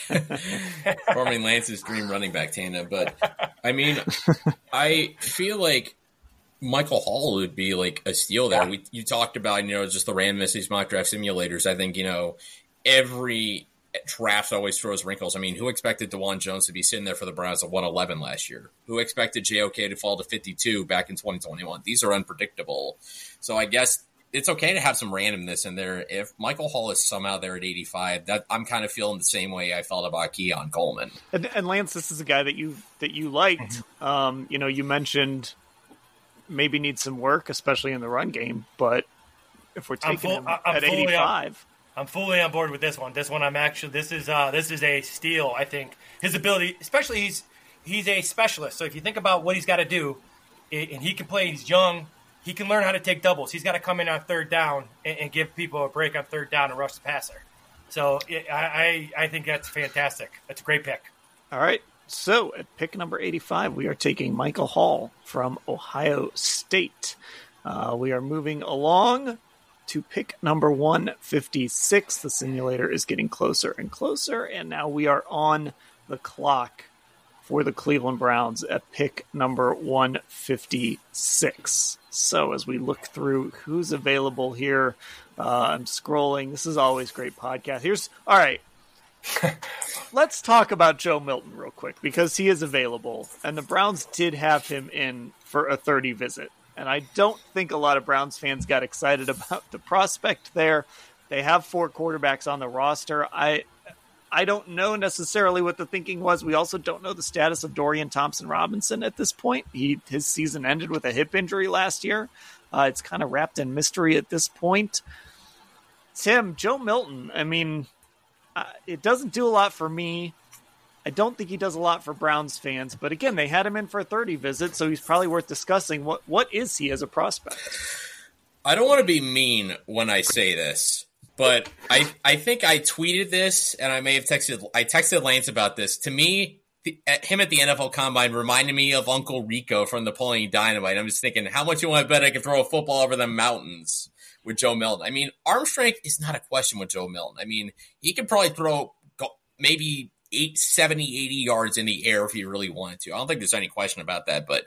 forming Lance's dream running back tandem. But, I mean, I feel like Michael Hall would be like a steal there. Yeah. We You talked about, you know, just the random these mock draft simulators. I think, you know, every draft always throws wrinkles. I mean, who expected DeJuan Jones to be sitting there for the Browns at one eleven last year? Who expected J O K to fall to fifty-two back in twenty twenty-one? These are unpredictable. So I guess it's okay to have some randomness in there. If Michael Hall is somehow there at eighty-five, that I'm kind of feeling the same way I felt about Keon Coleman. And, and Lance, this is a guy that you that you liked. Um, you know, you mentioned maybe needs some work, especially in the run game. But if we're taking full- him I'm at fully on- eighty-five, I'm fully on board with this one. This one, I'm actually. This is uh, this is a steal. I think his ability, especially he's he's a specialist. So if you think about what he's got to do, and he can play. He's young. He can learn how to take doubles. He's got to come in on third down and, and give people a break on third down and rush the passer. So it, I I think that's fantastic. That's a great pick. all right. So at pick number eighty-five, we are taking Michael Hall from Ohio State. Uh, we are moving along to pick number one fifty-six. The simulator is getting closer and closer, and now we are on the clock for the Cleveland Browns at pick number one fifty-six. So as we look through who's available here, uh, I'm scrolling. This is always great podcast. Here's, all right. Let's talk about Joe Milton real quick because he is available, and the Browns did have him in for a thirty visit. And I don't think a lot of Browns fans got excited about the prospect there. They have four quarterbacks on the roster. I I don't know necessarily what the thinking was. We also don't know the status of Dorian Thompson-Robinson at this point. He His season ended with a hip injury last year. Uh, it's kind of wrapped in mystery at this point. Tim, Joe Milton, I mean, uh, it doesn't do a lot for me. I don't think he does a lot for Browns fans, but again, they had him in for a thirty visit, so he's probably worth discussing. What What is he as a prospect? I don't want to be mean when I say this, but I, I think I tweeted this, and I may have texted I texted Lance about this. To me, the, at him at the N F L Combine reminded me of Uncle Rico from Napoleon Dynamite. I'm just thinking, how much you want to bet I can throw a football over the mountains with Joe Milton? I mean, arm strength is not a question with Joe Milton. I mean, he could probably throw maybe eight, seventy, eighty yards in the air if he really wanted to. I don't think there's any question about that. But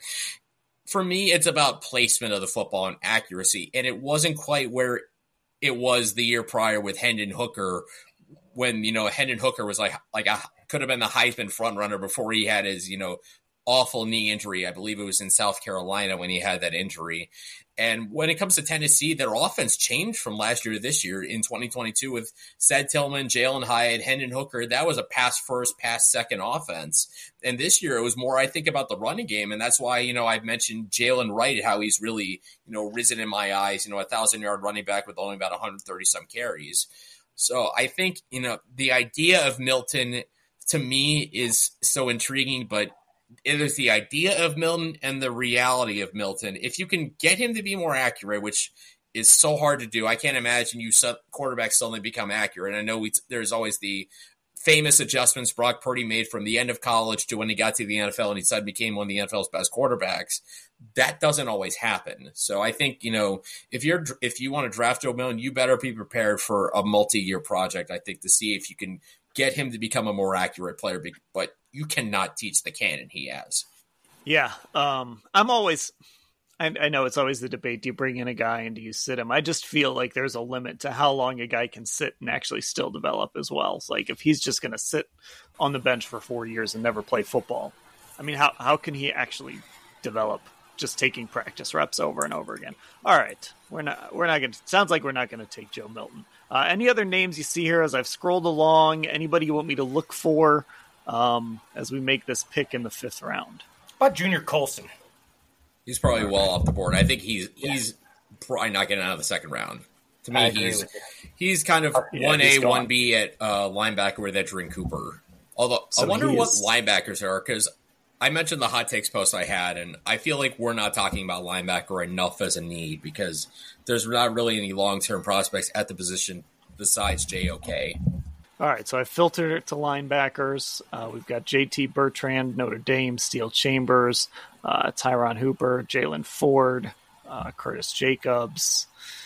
for me, it's about placement of the football and accuracy. And it wasn't quite where it was the year prior with Hendon Hooker, when, you know, Hendon Hooker was like, like a, could have been the Heisman front runner before he had his, you know, awful knee injury. I believe it was in South Carolina when he had that injury. And when it comes to Tennessee, their offense changed from last year to this year in twenty twenty-two with Ced Tillman, Jalen Hyatt, Hendon Hooker. That was a pass first, pass second offense. And this year it was more, I think, about the running game. And that's why, you know, I've mentioned Jalen Wright, how he's really, you know, risen in my eyes, you know, a thousand yard running back with only about one hundred thirty some carries. So I think, you know, the idea of Milton to me is so intriguing, but it is the idea of Milton and the reality of Milton. If you can get him to be more accurate, which is so hard to do, I can't imagine you quarterbacks suddenly become accurate. I know we, there's always the famous adjustments Brock Purdy made from the end of college to when he got to the N F L and he suddenly became one of the N F L's best quarterbacks. That doesn't always happen. So I think, you know, if you're if you want to draft Joe Milton, you better be prepared for a multi-year project, I think, to see if you can get him to become a more accurate player. But you cannot teach the cannon he has. Yeah. Um, I'm always, I, I know it's always the debate. Do you bring in a guy and do you sit him? I just feel like there's a limit to how long a guy can sit and actually still develop as well. It's like if he's just going to sit on the bench for four years and never play football, I mean, how, how can he actually develop just taking practice reps over and over again? All right. We're not, we're not going to, sounds like we're not going to take Joe Milton. Uh, any other names you see here as I've scrolled along? Anybody you want me to look for um, as we make this pick in the fifth round? How about Junior Colson? He's probably well off the board. I think he's yeah. he's probably not getting out of the second round. To me, he's he's kind of one A, one B at uh, linebacker with Edgerrin Cooper. Although so I wonder what linebackers are, because I mentioned the hot takes post I had, and I feel like we're not talking about linebacker enough as a need because there's not really any long-term prospects at the position besides J O K. All right, so I filtered it to linebackers. Uh, we've got J T Bertrand, Notre Dame, Steel Chambers, uh, Tyron Hooper, Jalen Ford, uh, Curtis Jacobs.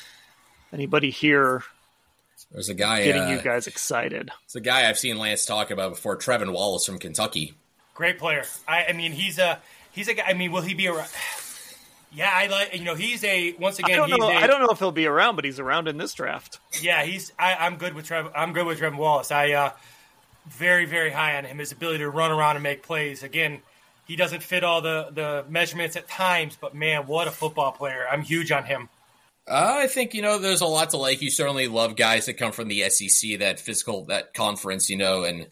Anybody here? There's a guy getting uh, you guys excited. It's a guy I've seen Lance talk about before, Trevin Wallace from Kentucky. Great player. I, I mean, he's a he's a guy. I mean, will he be around? Yeah, I like. You know, he's a once again. I don't know. He's a, I don't know if he'll be around, but he's around in this draft. Yeah, he's. I, I'm good with Trev. I'm good with Trevin Wallace. I uh, very very high on him. His ability to run around and make plays. Again, he doesn't fit all the the measurements at times, but man, what a football player! I'm huge on him. Uh, I think, you know, there's a lot to like. You certainly love guys that come from the S E C, that physical, that conference, you know, and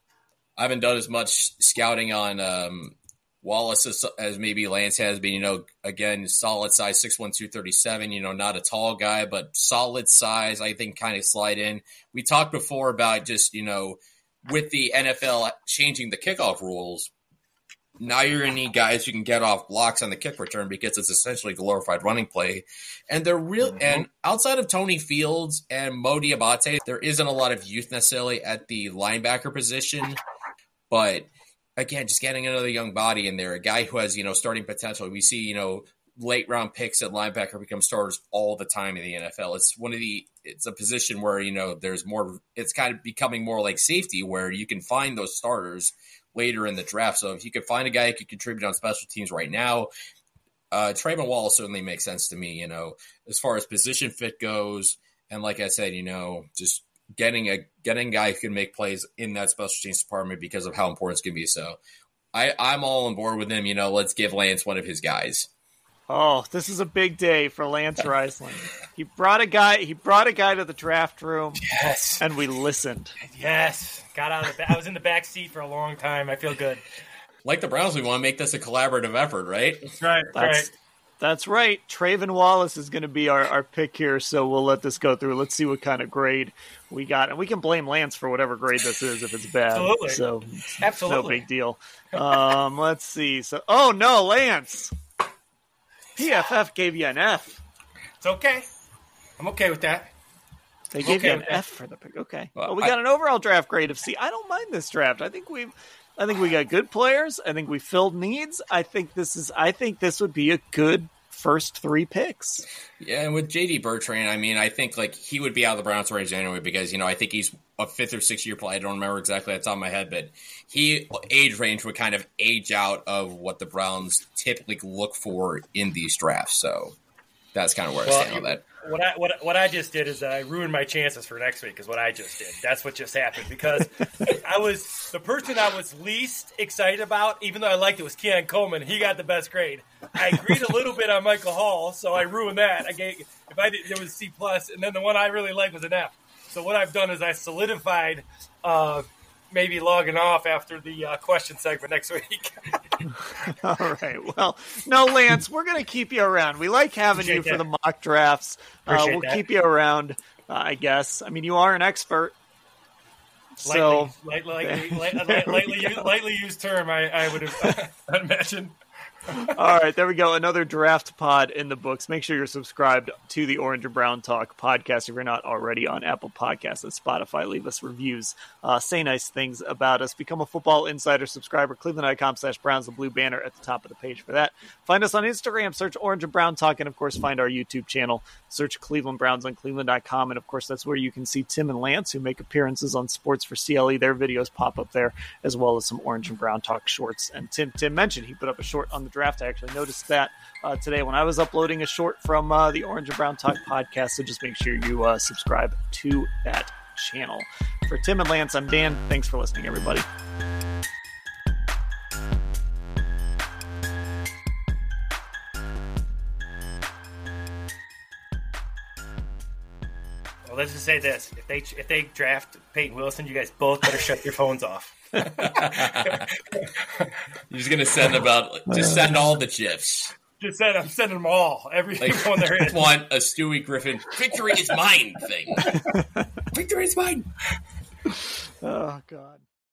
I haven't done as much scouting on um, Wallace as, as maybe Lance has been, you know, again, solid size, six one, two thirty-seven, you know, not a tall guy, but solid size, I think, kind of slide in. We talked before about just, you know, with the N F L changing the kickoff rules, now you're going to need guys who can get off blocks on the kick return because it's essentially glorified running play. And they're real. Mm-hmm. And outside of Tony Fields and Mo Diabate, there isn't a lot of youth necessarily at the linebacker position. But again, just getting another young body in there, a guy who has, you know, starting potential. We see, you know, late round picks at linebacker become starters all the time in the N F L. It's one of the, it's a position where, you know, there's more, it's kind of becoming more like safety where you can find those starters later in the draft. So if you could find a guy who could contribute on special teams right now, uh, Trayvon Wallace certainly makes sense to me, you know, as far as position fit goes. And like I said, you know, just getting a getting a guy who can make plays in that special teams department because of how important it's going to be. So I, I'm all on board with him. You know, let's give Lance one of his guys. Oh, this is a big day for Lance Reisling. He brought a guy. He brought a guy to the draft room. Yes, and we listened. Yes, got out of the. I was in the back seat for a long time. I feel good. Like the Browns, we want to make this a collaborative effort, right? That's right. That's right. That's right. Trayvon Wallace is going to be our, our pick here, so we'll let this go through. Let's see what kind of grade we got, and we can blame Lance for whatever grade this is if it's bad. Absolutely. So Absolutely. No big deal. Um, let's see. So, oh no, Lance. P F F gave you an F. It's okay. I'm okay with that. They gave okay you an with F that. for the pick. Okay. Well, well, we I, got an overall draft grade of C. I don't mind this draft. I think we've I think we got good players. I think we filled needs. I think this is. I think this would be a good first three picks. Yeah, and with J D Bertrand, I mean, I think like he would be out of the Browns range anyway because you know I think he's a fifth or sixth year player. I don't remember exactly at the top of my head, but he age range would kind of age out of what the Browns typically look for in these drafts. So that's kind of where well, I stand on that. What I what what I just did is I ruined my chances for next week. Is what I just did. That's what just happened because I was the person I was least excited about, even though I liked it, was Keon Coleman. He got the best grade. I agreed a little bit on Michael Hall, so I ruined that. I gave if I did, it was C plus, and then the one I really liked was an F. So what I've done is I solidified, uh, maybe logging off after the uh, question segment next week. All right. Well, no, Lance, we're going to keep you around. We like having Appreciate you for that. the mock drafts. Uh, we'll that. keep you around, uh, I guess. I mean, you are an expert. So lightly, lightly, lightly, lightly, used, lightly used term, I, I would have imagined. All right, there we go. Another draft pod in the books. Make sure you're subscribed to the Orange and Brown Talk podcast if you're not already on Apple Podcasts and Spotify. Leave us reviews. Uh, say nice things about us. Become a Football Insider subscriber. Cleveland dot com slash Browns, the blue banner at the top of the page for that. Find us on Instagram. Search Orange and Brown Talk. And, of course, find our YouTube channel. Search Cleveland Browns on Cleveland dot com. And, of course, that's where you can see Tim and Lance, who make appearances on Sports for C L E. Their videos pop up there, as well as some Orange and Brown Talk shorts. And Tim, Tim mentioned he put up a short on the draft. I actually noticed that uh, today when I was uploading a short from uh, the Orange and Brown Talk podcast. So just make sure you uh, subscribe to that channel. For Tim and Lance, I'm Dan. Thanks for listening, everybody. Well, let's just say this: if they if they draft Peyton Wilson, you guys both better shut your phones off. You're just gonna send about just send all the gifs. Just send I'm sending them all. Every like, one there is. Want a Stewie Griffin victory is mine thing. Victory is mine. Oh God.